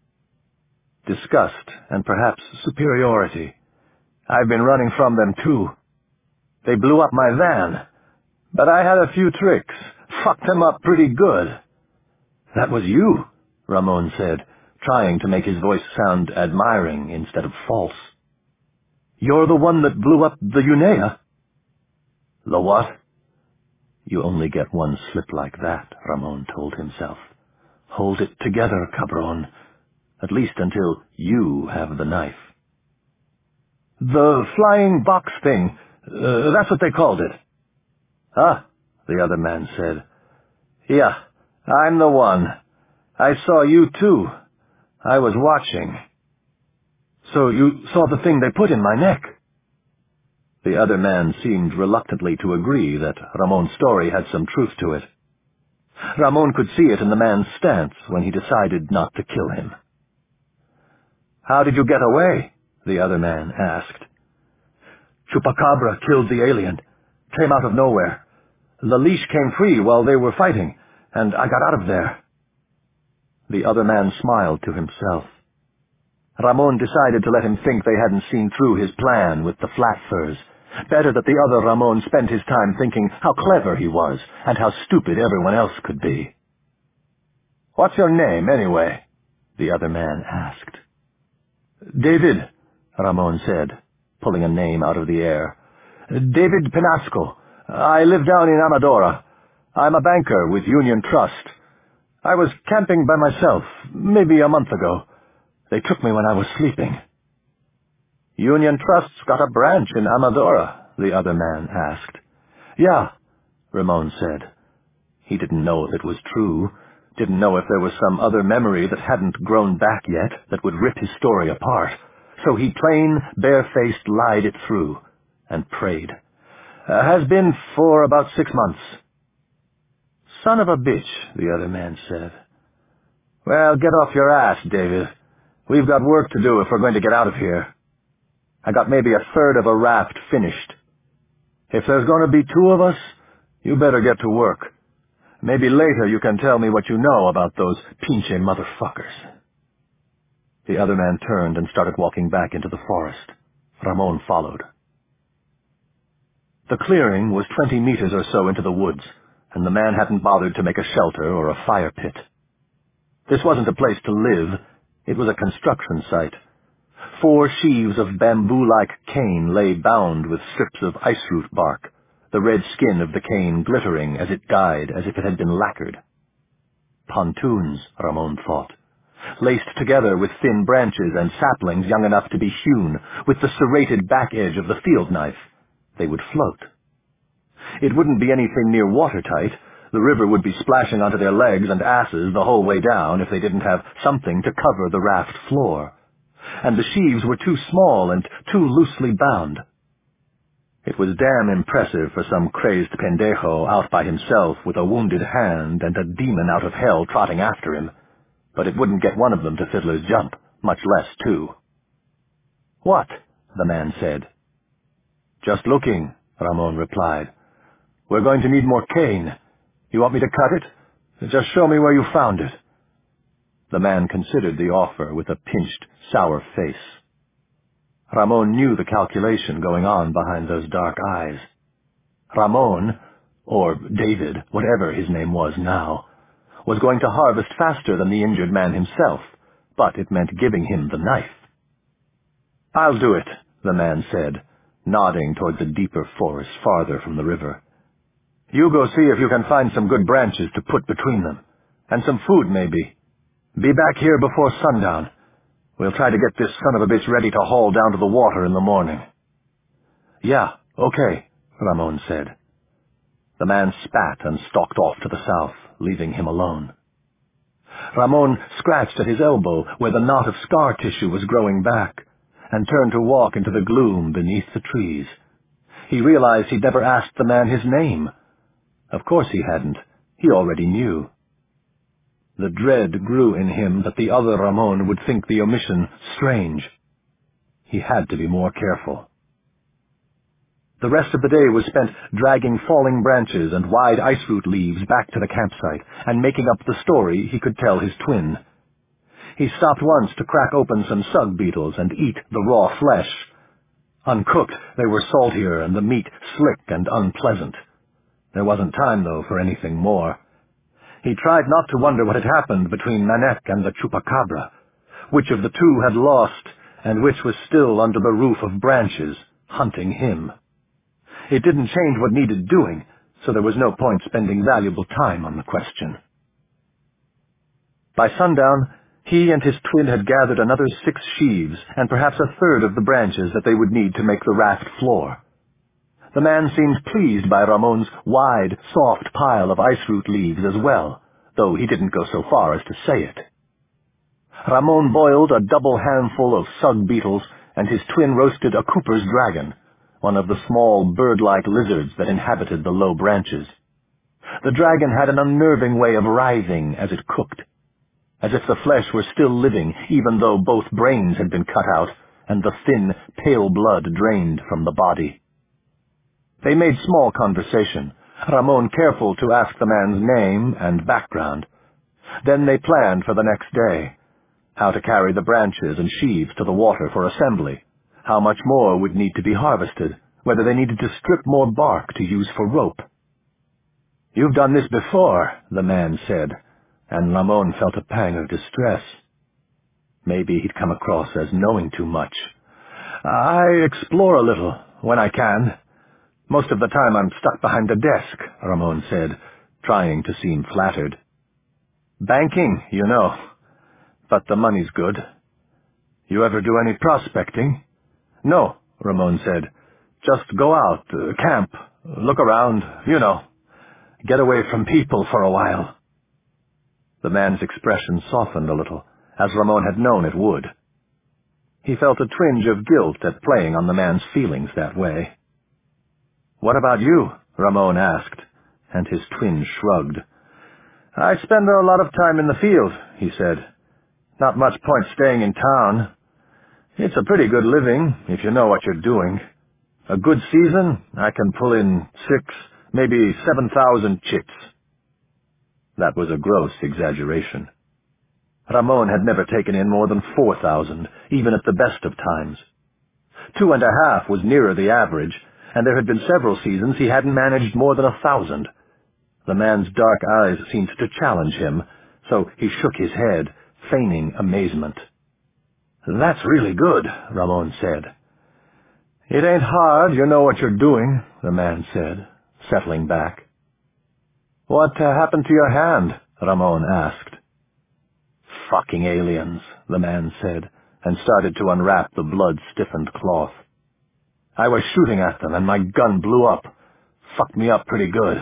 Disgust, and perhaps superiority. "I've been running from them, too. They blew up my van, but I had a few tricks, fucked them up pretty good." "That was you," Ramon said, trying to make his voice sound admiring instead of false. "You're the one that blew up the Unea?" "The what?" "You only get one slip like that," Ramon told himself. "Hold it together, cabron, at least until you have the knife." "The flying box thing, uh, that's what they called it." "Ah," the other man said. "Yeah, I'm the one. I saw you too. I was watching." "So you saw the thing they put in my neck?" The other man seemed reluctantly to agree that Ramon's story had some truth to it. Ramon could see it in the man's stance when he decided not to kill him. "How did you get away?" the other man asked. "Chupacabra killed the alien. Came out of nowhere. The leash came free while they were fighting, and I got out of there." The other man smiled to himself. Ramon decided to let him think they hadn't seen through his plan with the flat furs, Better that the other Ramon spent his time thinking how clever he was and how stupid everyone else could be. "What's your name, anyway?" the other man asked. "David," Ramon said, pulling a name out of the air. "David Pinasco. I live down in Amadora. I'm a banker with Union Trust. I was camping by myself, maybe a month ago. They took me when I was sleeping." "Union Trust's got a branch in Amadora?" the other man asked. "Yeah," Ramon said. He didn't know if it was true, didn't know if there was some other memory that hadn't grown back yet that would rip his story apart, so he plain, barefaced lied it through and prayed. Uh, "has been for about six months." "Son of a bitch," the other man said. "Well, get off your ass, David. We've got work to do if we're going to get out of here. I got maybe a third of a raft finished. If there's going to be two of us, you better get to work. Maybe later you can tell me what you know about those pinche motherfuckers." The other man turned and started walking back into the forest. Ramon followed. The clearing was twenty meters or so into the woods, and the man hadn't bothered to make a shelter or a fire pit. This wasn't a place to live. It was a construction site. Four sheaves of bamboo-like cane lay bound with strips of ice-root bark, the red skin of the cane glittering as it died as if it had been lacquered. Pontoons, Ramon thought, laced together with thin branches and saplings young enough to be hewn with the serrated back edge of the field knife. They would float. It wouldn't be anything near watertight. The river would be splashing onto their legs and asses the whole way down if they didn't have something to cover the raft floor. And the sheaves were too small and too loosely bound. It was damn impressive for some crazed pendejo out by himself with a wounded hand and a demon out of hell trotting after him, but it wouldn't get one of them to Fiddler's Jump, much less two. "What?" the man said. "Just looking," Ramon replied. "We're going to need more cane. You want me to cut it? Just show me where you found it." The man considered the offer with a pinched, sour face. Ramon knew the calculation going on behind those dark eyes. Ramon, or David, whatever his name was now, was going to harvest faster than the injured man himself, but it meant giving him the knife. "I'll do it," the man said, nodding toward the deeper forest farther from the river. "You go see if you can find some good branches to put between them, and some food maybe. Be back here before sundown. We'll try to get this son of a bitch ready to haul down to the water in the morning." "Yeah, okay," Ramon said. The man spat and stalked off to the south, leaving him alone. Ramon scratched at his elbow where the knot of scar tissue was growing back, and turned to walk into the gloom beneath the trees. He realized he'd never asked the man his name. Of course he hadn't. He already knew. The dread grew in him that the other Ramon would think the omission strange. He had to be more careful. The rest of the day was spent dragging falling branches and wide ice-root leaves back to the campsite and making up the story he could tell his twin. He stopped once to crack open some sug beetles and eat the raw flesh. Uncooked, they were saltier and the meat slick and unpleasant. There wasn't time, though, for anything more. He tried not to wonder what had happened between Manek and the Chupacabra, which of the two had lost and which was still under the roof of branches, hunting him. It didn't change what needed doing, so there was no point spending valuable time on the question. By sundown, he and his twin had gathered another six sheaves and perhaps a third of the branches that they would need to make the raft floor. The man seemed pleased by Ramon's wide, soft pile of ice-root leaves as well, though he didn't go so far as to say it. Ramon boiled a double handful of sug beetles, and his twin roasted a Cooper's dragon, one of the small bird-like lizards that inhabited the low branches. The dragon had an unnerving way of writhing as it cooked, as if the flesh were still living even though both brains had been cut out and the thin, pale blood drained from the body. They made small conversation, Ramon careful to ask the man's name and background. Then they planned for the next day, how to carry the branches and sheaves to the water for assembly, how much more would need to be harvested, whether they needed to strip more bark to use for rope. "You've done this before," the man said, and Ramon felt a pang of distress. Maybe he'd come across as knowing too much. "I explore a little, when I can. Most of the time I'm stuck behind a desk," Ramon said, trying to seem flattered. "Banking, you know, but the money's good. You ever do any prospecting?" "No," Ramon said. "Just go out, uh, camp, look around, you know. Get away from people for a while." The man's expression softened a little, as Ramon had known it would. He felt a twinge of guilt at playing on the man's feelings that way. "What about you?" Ramon asked, and his twin shrugged. "I spend a lot of time in the field," he said. "Not much point staying in town. It's a pretty good living, if you know what you're doing. A good season, I can pull in six, maybe seven thousand chits." That was a gross exaggeration. Ramon had never taken in more than four thousand, even at the best of times. Two and a half was nearer the average, and there had been several seasons he hadn't managed more than a thousand. The man's dark eyes seemed to challenge him, so he shook his head, feigning amazement. "That's really good," Ramon said. "It ain't hard, you know what you're doing," the man said, settling back. "What uh, happened to your hand?" Ramon asked. "Fucking aliens," the man said, and started to unwrap the blood-stiffened cloth. "I was shooting at them, and my gun blew up. Fucked me up pretty good."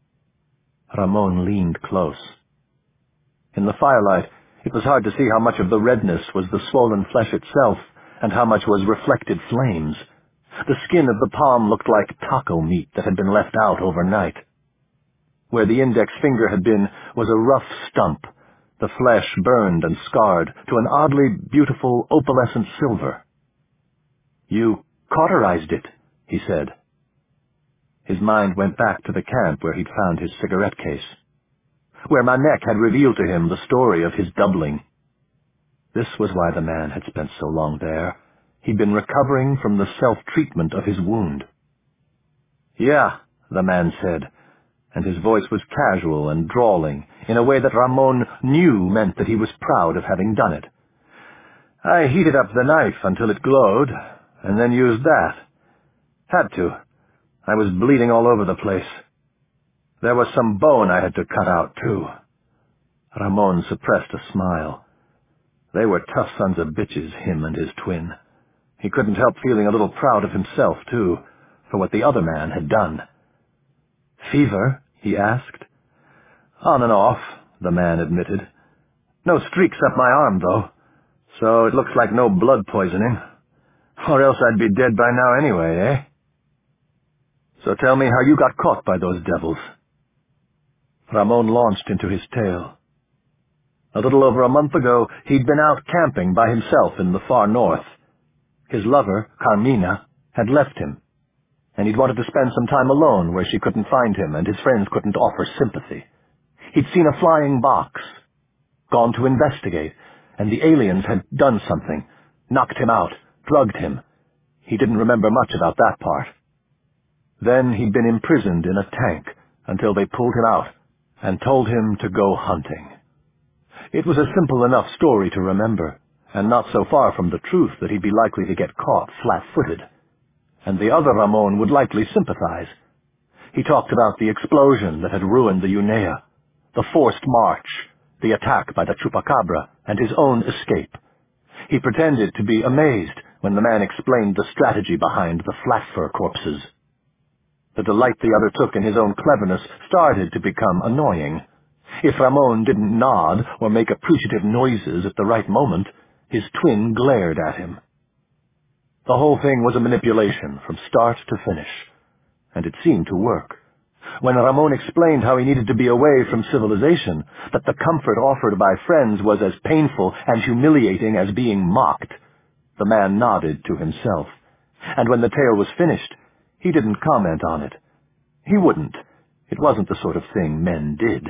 Ramon leaned close. In the firelight, it was hard to see how much of the redness was the swollen flesh itself, and how much was reflected flames. The skin of the palm looked like taco meat that had been left out overnight. Where the index finger had been was a rough stump, the flesh burned and scarred to an oddly beautiful opalescent silver. "You cauterized it," he said. His mind went back to the camp where he'd found his cigarette case, where Manek had revealed to him the story of his doubling. This was why the man had spent so long there. He'd been recovering from the self-treatment of his wound. "Yeah," the man said, and his voice was casual and drawling in a way that Ramon knew meant that he was proud of having done it. "I heated up the knife until it glowed, and then used that. Had to. I was bleeding all over the place. There was some bone I had to cut out, too." Ramon suppressed a smile. They were tough sons of bitches, him and his twin. He couldn't help feeling a little proud of himself, too, for what the other man had done. "Fever?" he asked. "On and off," the man admitted. "No streaks up my arm, though, so it looks like no blood poisoning. Or else I'd be dead by now anyway, eh? So tell me how you got caught by those devils." Ramon launched into his tale. A little over a month ago, he'd been out camping by himself in the far north. His lover, Carmina, had left him, and he'd wanted to spend some time alone where she couldn't find him and his friends couldn't offer sympathy. He'd seen a flying box, gone to investigate, and the aliens had done something, knocked him out, drugged him. He didn't remember much about that part. Then he'd been imprisoned in a tank until they pulled him out and told him to go hunting. It was a simple enough story to remember, and not so far from the truth that he'd be likely to get caught flat-footed. And the other Ramon would likely sympathize. He talked about the explosion that had ruined the Unea, the forced march, the attack by the Chupacabra, and his own escape. He pretended to be amazed when the man explained the strategy behind the flat-fur corpses. The delight the other took in his own cleverness started to become annoying. If Ramon didn't nod or make appreciative noises at the right moment, his twin glared at him. The whole thing was a manipulation from start to finish, and it seemed to work. When Ramon explained how he needed to be away from civilization, that the comfort offered by friends was as painful and humiliating as being mocked, the man nodded to himself, and when the tale was finished, he didn't comment on it. He wouldn't. It wasn't the sort of thing men did.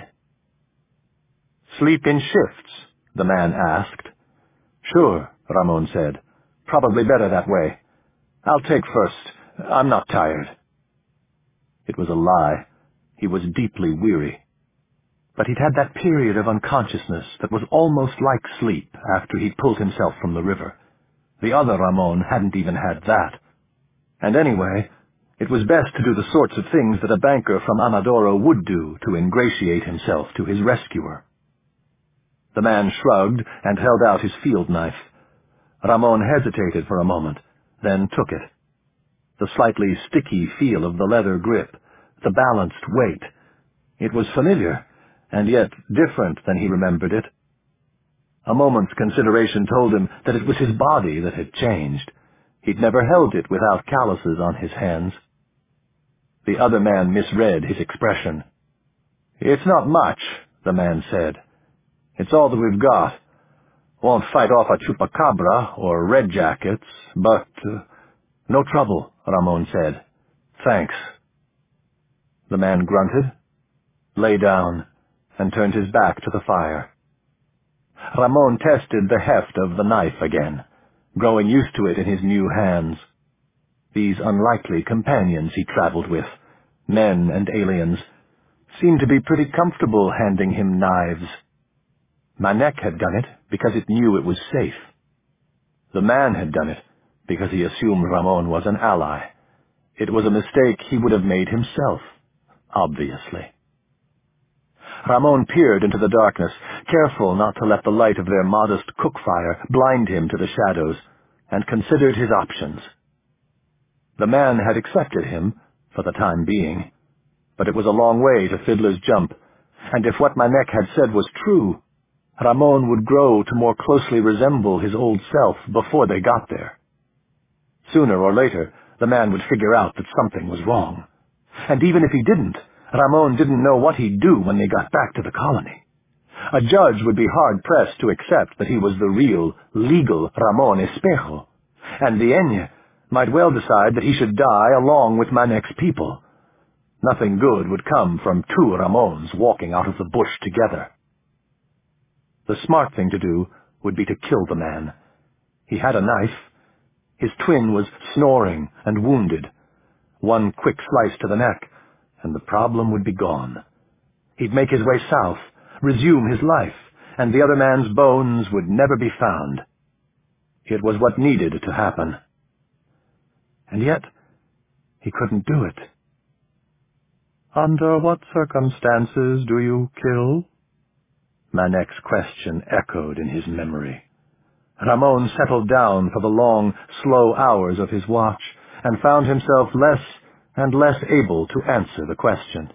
"Sleep in shifts?" the man asked. "Sure," Ramon said. "Probably better that way. I'll take first, I'm not tired." It was a lie. He was deeply weary. But he'd had that period of unconsciousness that was almost like sleep after he'd pulled himself from the river. The other Ramon hadn't even had that. And anyway, it was best to do the sorts of things that a banker from Amadoro would do to ingratiate himself to his rescuer. The man shrugged and held out his field knife. Ramon hesitated for a moment, then took it. The slightly sticky feel of the leather grip, the balanced weight. It was familiar, and yet different than he remembered it. A moment's consideration told him that it was his body that had changed. He'd never held it without calluses on his hands. The other man misread his expression. "It's not much," the man said. "It's all that we've got. Won't fight off a chupacabra or red jackets, but—" uh, "No trouble," Ramon said. "Thanks." The man grunted, lay down, and turned his back to the fire. Ramon tested the heft of the knife again, growing used to it in his new hands. These unlikely companions he traveled with, men and aliens, seemed to be pretty comfortable handing him knives. Manek had done it because it knew it was safe. The man had done it because he assumed Ramon was an ally. It was a mistake he would have made himself, obviously. Ramon peered into the darkness, careful not to let the light of their modest cook fire blind him to the shadows, and considered his options. The man had accepted him, for the time being, but it was a long way to Fiddler's Jump, and if what Manek had said was true, Ramon would grow to more closely resemble his old self before they got there. Sooner or later, the man would figure out that something was wrong. And even if he didn't, Ramon didn't know what he'd do when they got back to the colony. A judge would be hard-pressed to accept that he was the real, legal Ramon Espejo, and the Enya might well decide that he should die along with Manek's people. Nothing good would come from two Ramons walking out of the bush together. The smart thing to do would be to kill the man. He had a knife. His twin was snoring and wounded. One quick slice to the neck, and the problem would be gone. He'd make his way south, resume his life, and the other man's bones would never be found. It was what needed to happen. And yet, he couldn't do it. "Under what circumstances do you kill?" Manek's question echoed in his memory. Ramon settled down for the long, slow hours of his watch, and found himself less and less able to answer the question.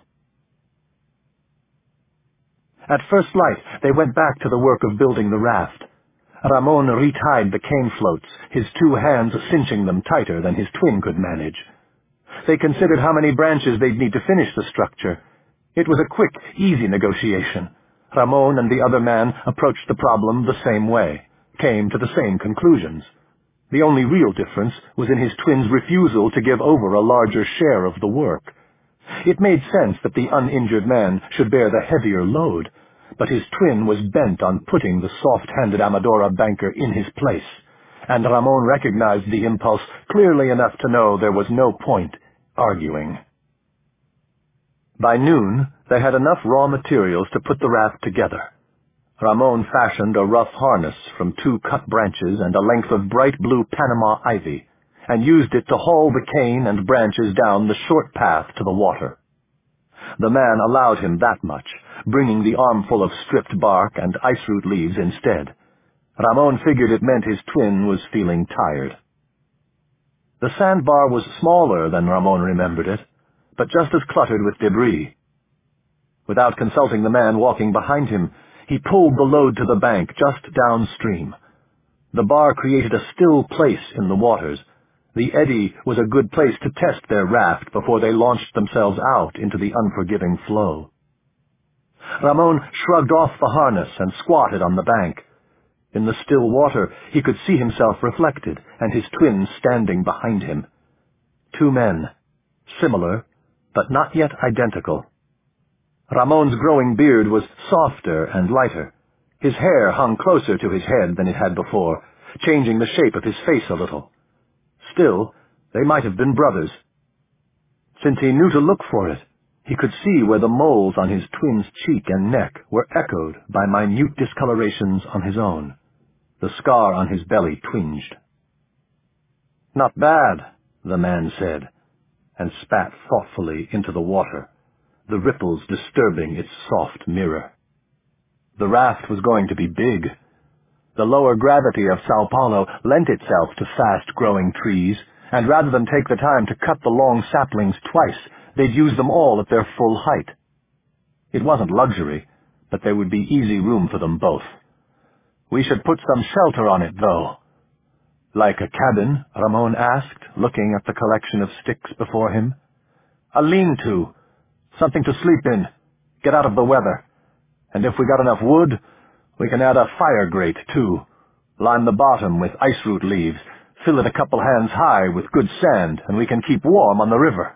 At first light, they went back to the work of building the raft. Ramon retied the cane floats, his two hands cinching them tighter than his twin could manage. They considered how many branches they'd need to finish the structure. It was a quick, easy negotiation. Ramon and the other man approached the problem the same way, came to the same conclusions. The only real difference was in his twin's refusal to give over a larger share of the work. It made sense that the uninjured man should bear the heavier load, but his twin was bent on putting the soft-handed Amadora banker in his place, and Ramon recognized the impulse clearly enough to know there was no point arguing. By noon, they had enough raw materials to put the raft together. Ramon fashioned a rough harness from two cut branches and a length of bright blue Panama ivy, and used it to haul the cane and branches down the short path to the water. The man allowed him that much, bringing the armful of stripped bark and ice root leaves instead. Ramon figured it meant his twin was feeling tired. The sandbar was smaller than Ramon remembered it, but just as cluttered with debris. Without consulting the man walking behind him, he pulled the load to the bank just downstream. The bar created a still place in the waters. The eddy was a good place to test their raft before they launched themselves out into the unforgiving flow. Ramon shrugged off the harness and squatted on the bank. In the still water, he could see himself reflected, and his twin standing behind him. Two men, similar, but not yet identical. Ramon's growing beard was softer and lighter. His hair hung closer to his head than it had before, changing the shape of his face a little. Still, They might have been brothers. Since he knew to look for it, he could see where the moles on his twin's cheek and neck were echoed by minute discolorations on his own. The scar on his belly twinged. "Not bad," the man said, and spat thoughtfully into the water, the ripples disturbing its soft mirror. The raft was going to be big. The lower gravity of Sao Paulo lent itself to fast-growing trees, and rather than take the time to cut the long saplings twice, they'd use them all at their full height. It wasn't luxury, but there would be easy room for them both. "We should put some shelter on it, though." "Like a cabin?" Ramon asked, looking at the collection of sticks before him. "A lean-to. Something to sleep in. Get out of the weather. And if we got enough wood, we can add a fire grate, too. Line the bottom with ice root leaves, fill it a couple hands high with good sand, and we can keep warm on the river."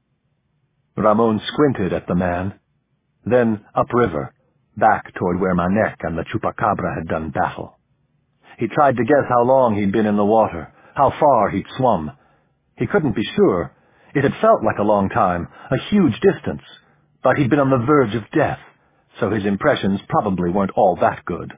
Ramon squinted at the man, then upriver, back toward where Manek and the Chupacabra had done battle. He tried to guess how long he'd been in the water, how far he'd swum. He couldn't be sure. It had felt like a long time, a huge distance, but he'd been on the verge of death, so his impressions probably weren't all that good.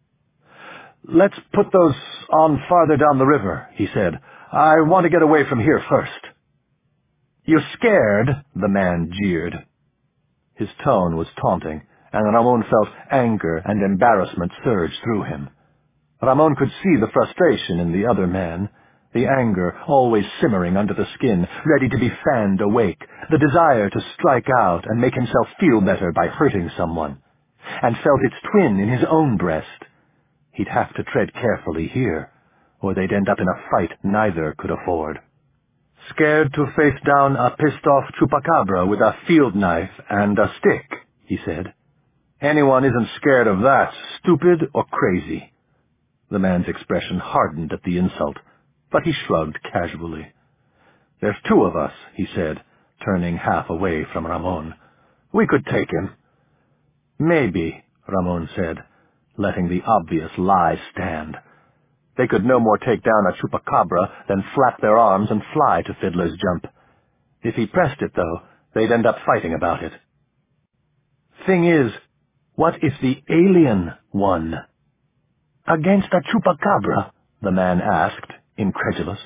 "Let's put those on farther down the river," he said. "I want to get away from here first." "You're scared?" the man jeered. His tone was taunting, and Ramon felt anger and embarrassment surge through him. Ramon could see the frustration in the other man, the anger always simmering under the skin, ready to be fanned awake, the desire to strike out and make himself feel better by hurting someone, and felt its twin in his own breast. He'd have to tread carefully here, or they'd end up in a fight neither could afford. "Scared to face down a pissed-off Chupacabra with a field knife and a stick," he said. "Anyone isn't scared of that, stupid or crazy." The man's expression hardened at the insult, but he shrugged casually. "There's two of us," he said, turning half away from Ramon. "We could take him." "Maybe," Ramon said, letting the obvious lie stand. They could no more take down a Chupacabra than flap their arms and fly to Fiddler's Jump. If he pressed it, though, they'd end up fighting about it. "Thing is, what if the alien won?" "Against a Chupacabra?" the man asked, incredulous.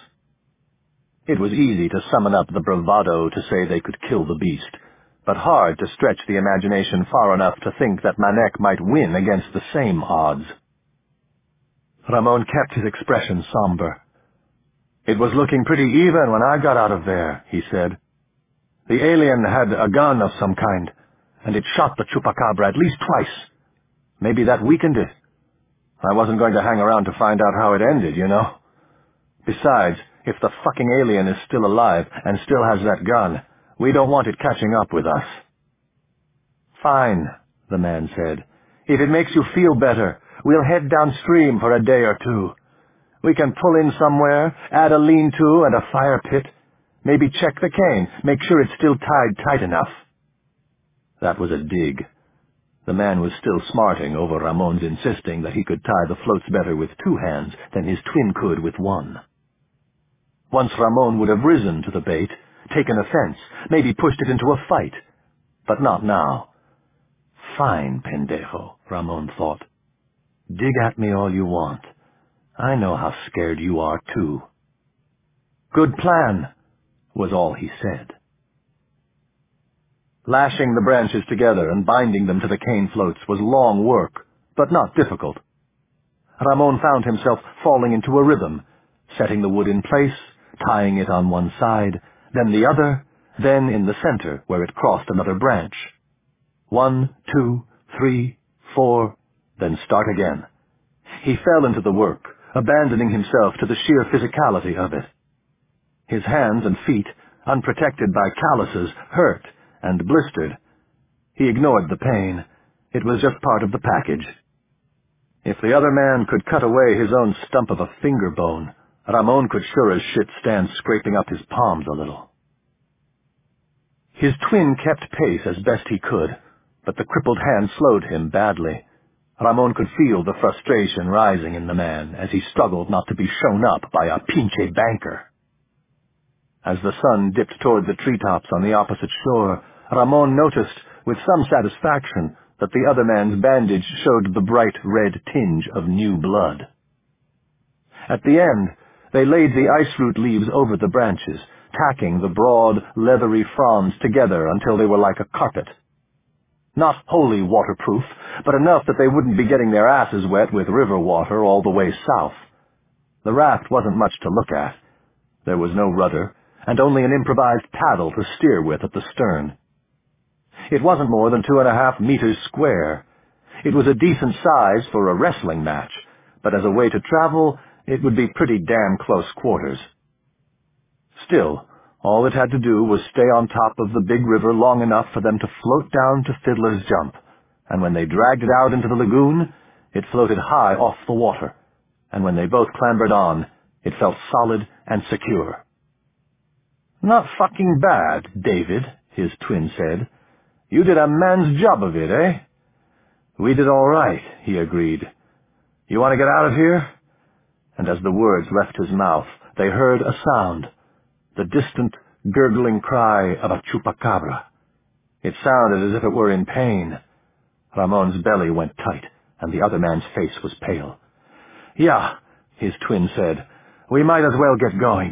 It was easy to summon up the bravado to say they could kill the beast, but hard to stretch the imagination far enough to think that Manek might win against the same odds. Ramon kept his expression somber. "It was looking pretty even when I got out of there," he said. "The alien had a gun of some kind, and it shot the Chupacabra at least twice. Maybe that weakened it. I wasn't going to hang around to find out how it ended, you know. Besides, if the fucking alien is still alive and still has that gun, we don't want it catching up with us." "Fine," the man said. "If it makes you feel better, we'll head downstream for a day or two. We can pull in somewhere, add a lean-to and a fire pit. Maybe check the cane, make sure it's still tied tight enough." That was a dig. The man was still smarting over Ramon's insisting that he could tie the floats better with two hands than his twin could with one. Once Ramon would have risen to the bait, taken offense, maybe pushed it into a fight. But not now. "Fine, pendejo," Ramon thought. "Dig at me all you want. I know how scared you are, too." "Good plan," was all he said. Lashing the branches together and binding them to the cane floats was long work, but not difficult. Ramon found himself falling into a rhythm, setting the wood in place, tying it on one side, then the other, then in the center where it crossed another branch. One, two, three, four, then start again. He fell into the work, abandoning himself to the sheer physicality of it. His hands and feet, unprotected by calluses, hurt and blistered. He ignored the pain. It was just part of the package. If the other man could cut away his own stump of a finger bone, Ramon could sure as shit stand scraping up his palms a little. His twin kept pace as best he could, but the crippled hand slowed him badly. Ramon could feel the frustration rising in the man as he struggled not to be shown up by a pinche banker. As the sun dipped toward the treetops on the opposite shore, Ramon noticed, with some satisfaction, that the other man's bandage showed the bright red tinge of new blood. At the end, they laid the ice root leaves over the branches, tacking the broad, leathery fronds together until they were like a carpet. Not wholly waterproof, but enough that they wouldn't be getting their asses wet with river water all the way south. The raft wasn't much to look at. There was no rudder, and only an improvised paddle to steer with at the stern. It wasn't more than two and a half meters square. It was a decent size for a wrestling match, but as a way to travel, it would be pretty damn close quarters. Still, all it had to do was stay on top of the big river long enough for them to float down to Fiddler's Jump, and when they dragged it out into the lagoon, it floated high off the water, and when they both clambered on, it felt solid and secure. "Not fucking bad, David," his twin said. "You did a man's job of it, eh?" "We did all right," he agreed. "You want to get out of here?" And as the words left his mouth, they heard a sound, the distant, gurgling cry of a chupacabra. It sounded as if it were in pain. Ramon's belly went tight, and the other man's face was pale. "Yeah," his twin said. "We might as well get going."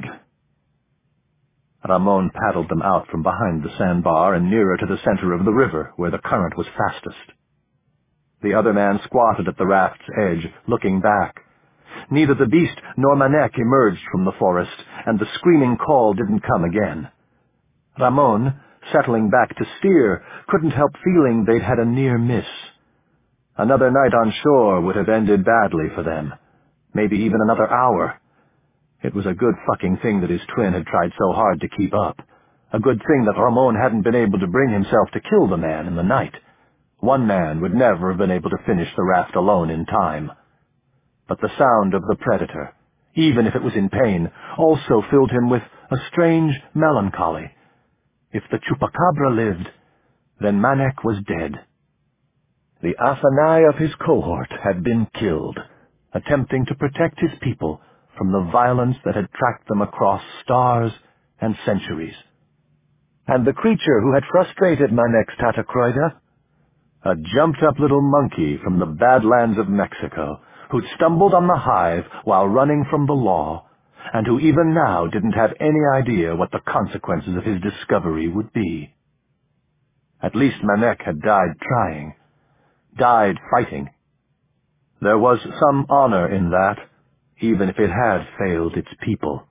Ramon paddled them out from behind the sandbar and nearer to the center of the river, where the current was fastest. The other man squatted at the raft's edge, looking back. Neither the beast nor Manek emerged from the forest, and the screaming call didn't come again. Ramon, settling back to steer, couldn't help feeling they'd had a near miss. Another night on shore would have ended badly for them. Maybe even another hour. It was a good fucking thing that his twin had tried so hard to keep up. A good thing that Ramon hadn't been able to bring himself to kill the man in the night. One man would never have been able to finish the raft alone in time. But the sound of the predator, even if it was in pain, also filled him with a strange melancholy. If the chupacabra lived, then Manek was dead. The Afanai of his cohort had been killed, attempting to protect his people from the violence that had tracked them across stars and centuries. And the creature who had frustrated Manek's Tatacroida? A jumped-up little monkey from the Badlands of Mexico, who'd stumbled on the hive while running from the law, and who even now didn't have any idea what the consequences of his discovery would be. At least Manek had died trying, died fighting. There was some honor in that, even if it had failed its people.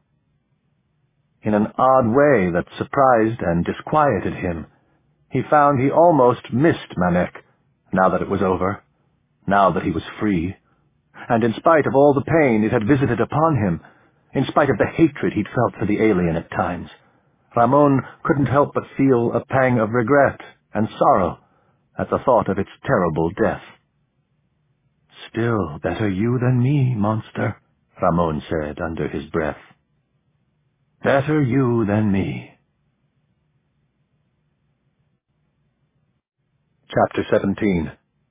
In an odd way that surprised and disquieted him, he found he almost missed Manek, now that it was over, now that he was free. And in spite of all the pain it had visited upon him, in spite of the hatred he'd felt for the alien at times, Ramon couldn't help but feel a pang of regret and sorrow at the thought of its terrible death. "Still better you than me, monster," Ramon said under his breath. "Better you than me." Chapter seventeen.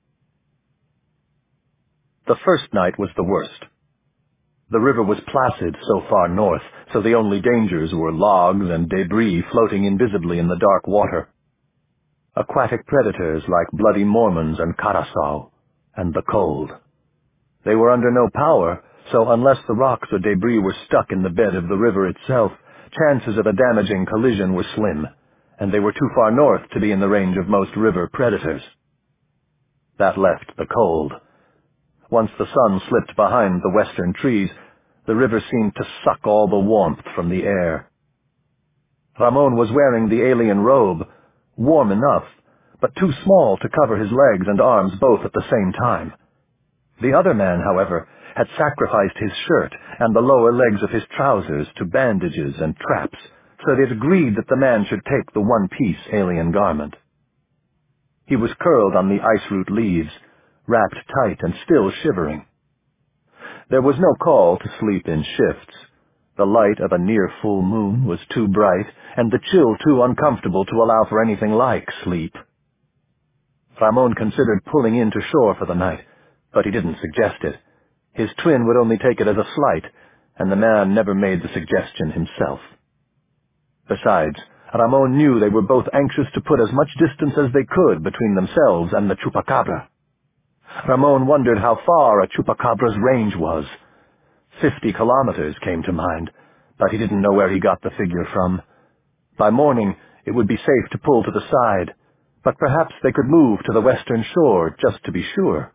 The first night was the worst. The river was placid so far north, so the only dangers were logs and debris floating invisibly in the dark water. Aquatic predators like bloody Mormons and Caraçao, and the cold. They were under no power, so unless the rocks or debris were stuck in the bed of the river itself, chances of a damaging collision were slim, and they were too far north to be in the range of most river predators. That left the cold. Once the sun slipped behind the western trees, the river seemed to suck all the warmth from the air. Ramon was wearing the alien robe, warm enough, but too small to cover his legs and arms both at the same time. The other man, however, had sacrificed his shirt and the lower legs of his trousers to bandages and traps, so they'd agreed that the man should take the one-piece alien garment. He was curled on the ice-root leaves, wrapped tight and still shivering. There was no call to sleep in shifts. The light of a near-full moon was too bright, and the chill too uncomfortable to allow for anything like sleep. Ramon considered pulling in to shore for the night, but he didn't suggest it. His twin would only take it as a slight, and the man never made the suggestion himself. Besides, Ramon knew they were both anxious to put as much distance as they could between themselves and the chupacabra. Ramon wondered how far a chupacabra's range was. Fifty kilometers came to mind, but he didn't know where he got the figure from. By morning, it would be safe to pull to the side, but perhaps they could move to the western shore just to be sure.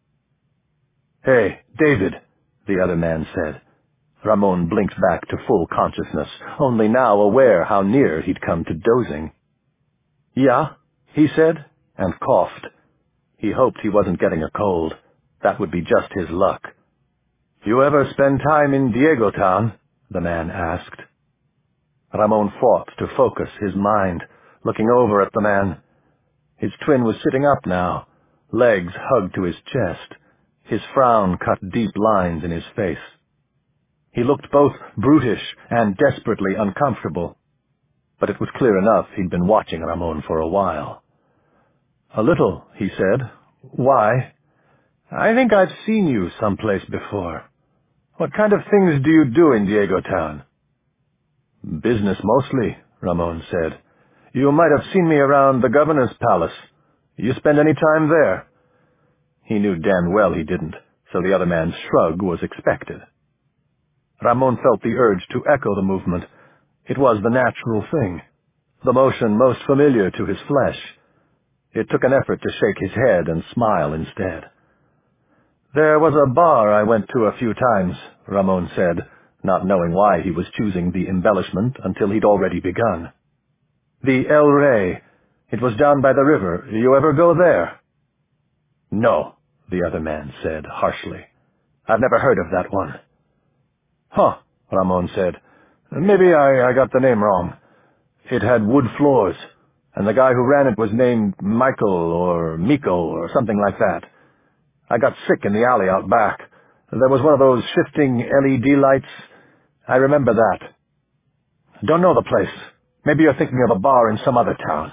"Hey, David," the other man said. Ramon blinked back to full consciousness, only now aware how near he'd come to dozing. "Yeah," he said, and coughed. He hoped he wasn't getting a cold. That would be just his luck. "You ever spend time in Diego Town?" the man asked. Ramon fought to focus his mind, looking over at the man. His twin was sitting up now, legs hugged to his chest. His frown cut deep lines in his face. He looked both brutish and desperately uncomfortable, but it was clear enough he'd been watching Ramon for a while. "A little," he said. "Why?" "I think I've seen you someplace before. What kind of things do you do in Diego Town?" "Business mostly," Ramon said. "You might have seen me around the governor's palace. You spend any time there?" He knew damn well he didn't, so the other man's shrug was expected. Ramon felt the urge to echo the movement. It was the natural thing, the motion most familiar to his flesh. It took an effort to shake his head and smile instead. "There was a bar I went to a few times," Ramon said, not knowing why he was choosing the embellishment until he'd already begun. "The El Rey. It was down by the river. You ever go there?" "No," the other man said harshly. "I've never heard of that one." "Huh," Ramon said. "Maybe I, I got the name wrong. It had wood floors, and the guy who ran it was named Michael or Miko or something like that. I got sick in the alley out back. There was one of those shifting L E D lights. I remember that. Don't know the place. Maybe you're thinking of a bar in some other town."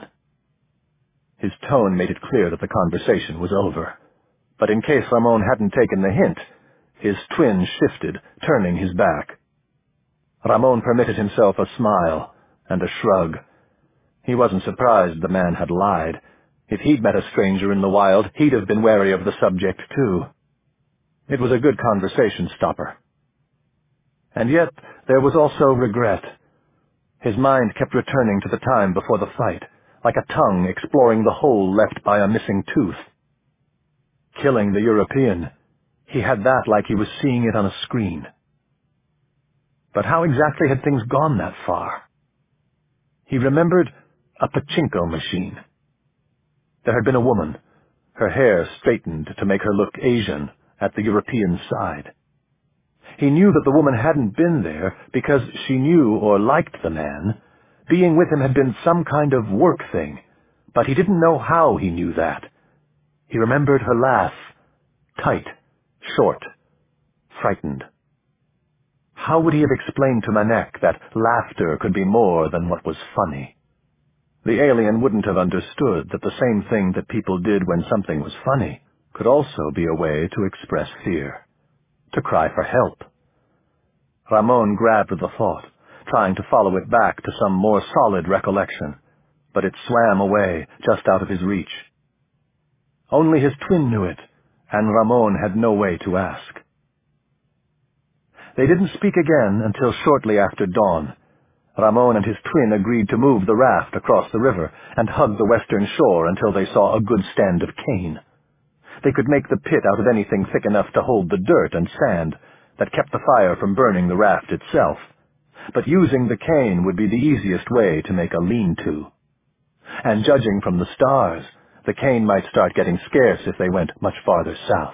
His tone made it clear that the conversation was over. But in case Ramon hadn't taken the hint, his twin shifted, turning his back. Ramon permitted himself a smile and a shrug. He wasn't surprised the man had lied. If he'd met a stranger in the wild, he'd have been wary of the subject, too. It was a good conversation stopper. And yet there was also regret. His mind kept returning to the time before the fight, like a tongue exploring the hole left by a missing tooth. Killing the European, he had that like he was seeing it on a screen. But how exactly had things gone that far? He remembered a pachinko machine. There had been a woman, her hair straightened to make her look Asian, at the European side. He knew that the woman hadn't been there because she knew or liked the man. Being with him had been some kind of work thing, but he didn't know how he knew that. He remembered her laugh, tight, short, frightened. How would he have explained to Manek that laughter could be more than what was funny? The alien wouldn't have understood that the same thing that people did when something was funny could also be a way to express fear, to cry for help. Ramon grabbed the thought, trying to follow it back to some more solid recollection, but it swam away just out of his reach. Only his twin knew it, and Ramon had no way to ask. They didn't speak again until shortly after dawn. Ramon and his twin agreed to move the raft across the river and hug the western shore until they saw a good stand of cane. They could make the pit out of anything thick enough to hold the dirt and sand that kept the fire from burning the raft itself, but using the cane would be the easiest way to make a lean-to. And judging from the stars, the cane might start getting scarce if they went much farther south.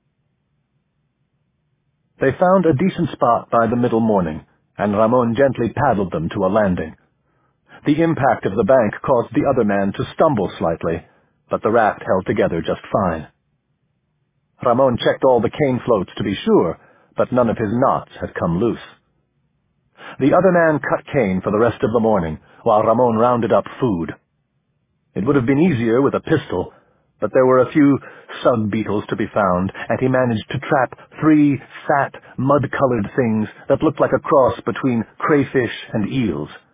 They found a decent spot by the middle morning, and Ramon gently paddled them to a landing. The impact of the bank caused the other man to stumble slightly, but the raft held together just fine. Ramon checked all the cane floats to be sure, but none of his knots had come loose. The other man cut cane for the rest of the morning, while Ramon rounded up food. It would have been easier with a pistol, but there were a few sug beetles to be found, and he managed to trap three fat, mud-colored things that looked like a cross between crayfish and eels.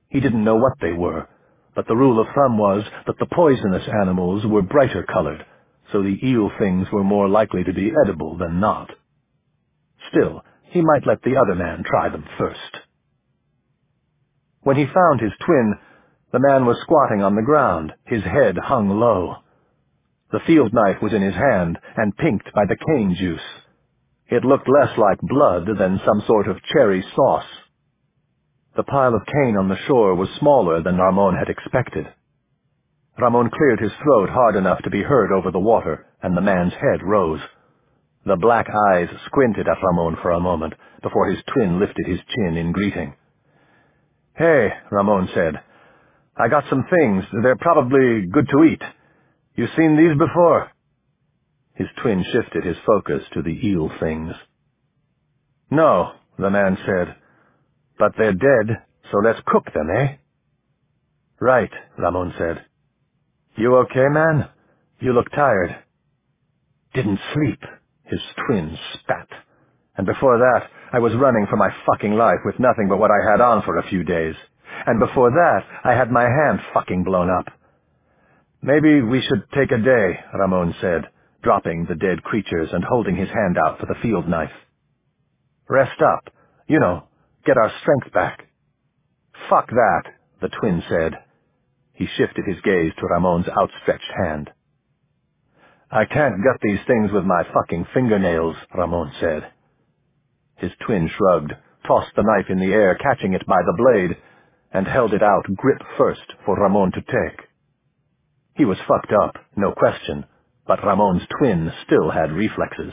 He didn't know what they were, but the rule of thumb was that the poisonous animals were brighter colored, so the eel things were more likely to be edible than not. Still, he might let the other man try them first. When he found his twin, the man was squatting on the ground, his head hung low. The field knife was in his hand and pinked by the cane juice. It looked less like blood than some sort of cherry sauce. The pile of cane on the shore was smaller than Ramon had expected. Ramon cleared his throat hard enough to be heard over the water, and the man's head rose. The black eyes squinted at Ramon for a moment before his twin lifted his chin in greeting. "Hey," Ramon said. "I got some things. They're probably good to eat. You seen these before?" His twin shifted his focus to the eel things. "No," the man said. "But they're dead, so let's cook them, eh?" "Right," Ramon said. "You okay, man? You look tired." "Didn't sleep," his twin spat. "And before that, I was running for my fucking life with nothing but what I had on for a few days. And before that, I had my hand fucking blown up." "Maybe we should take a day," Ramon said, dropping the dead creatures and holding his hand out for the field knife. "Rest up. You know, get our strength back." "Fuck that," the twin said. He shifted his gaze to Ramon's outstretched hand. "I can't gut these things with my fucking fingernails," Ramon said. His twin shrugged, tossed the knife in the air, catching it by the blade, and held it out grip first for Ramon to take. He was fucked up, no question, but Ramon's twin still had reflexes.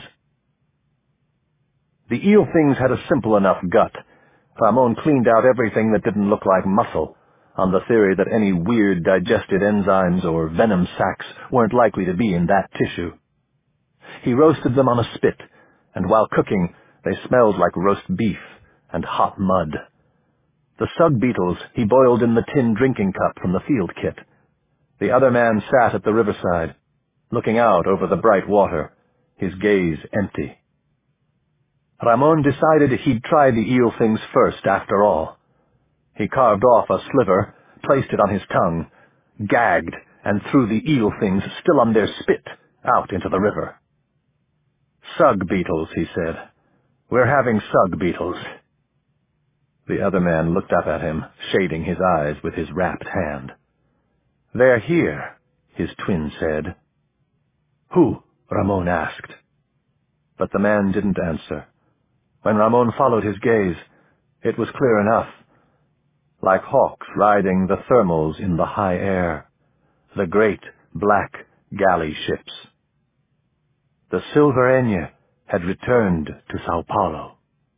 The eel things had a simple enough gut. Ramon cleaned out everything that didn't look like muscle, on the theory that any weird digested enzymes or venom sacs weren't likely to be in that tissue. He roasted them on a spit, and while cooking, they smelled like roast beef and hot mud. The sug beetles he boiled in the tin drinking cup from the field kit. The other man sat at the riverside, looking out over the bright water, his gaze empty. Ramon decided he'd try the eel things first after all. He carved off a sliver, placed it on his tongue, gagged, and threw the eel things still on their spit out into the river. "Sug beetles," he said. "We're having sug beetles." The other man looked up at him, shading his eyes with his wrapped hand. "They're here," his twin said. "Who?" Ramon asked. But the man didn't answer. When Ramon followed his gaze, it was clear enough. Like hawks riding the thermals in the high air, the great black galley ships. The Silverenia had returned to Sao Paulo.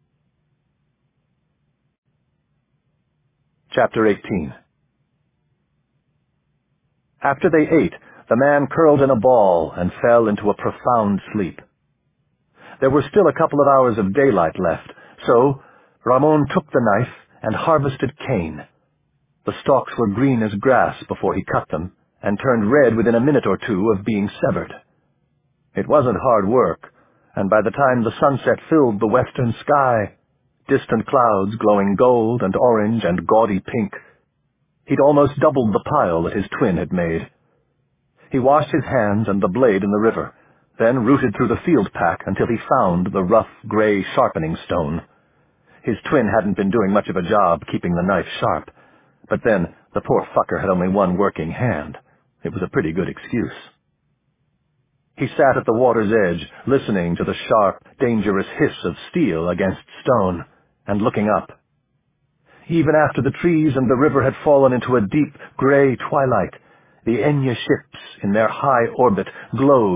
Chapter eighteen. After they ate, the man curled in a ball and fell into a profound sleep. There were still a couple of hours of daylight left, so Ramon took the knife and harvested cane. The stalks were green as grass before he cut them, and turned red within a minute or two of being severed. It wasn't hard work, and by the time the sunset filled the western sky, distant clouds glowing gold and orange and gaudy pink, he'd almost doubled the pile that his twin had made. He washed his hands and the blade in the river, then rooted through the field pack until he found the rough gray sharpening stone. His twin hadn't been doing much of a job keeping the knife sharp, but then the poor fucker had only one working hand. It was a pretty good excuse. He sat at the water's edge, listening to the sharp, dangerous hiss of steel against stone, and looking up. Even after the trees and the river had fallen into a deep, gray twilight, the Enya ships in their high orbit glowed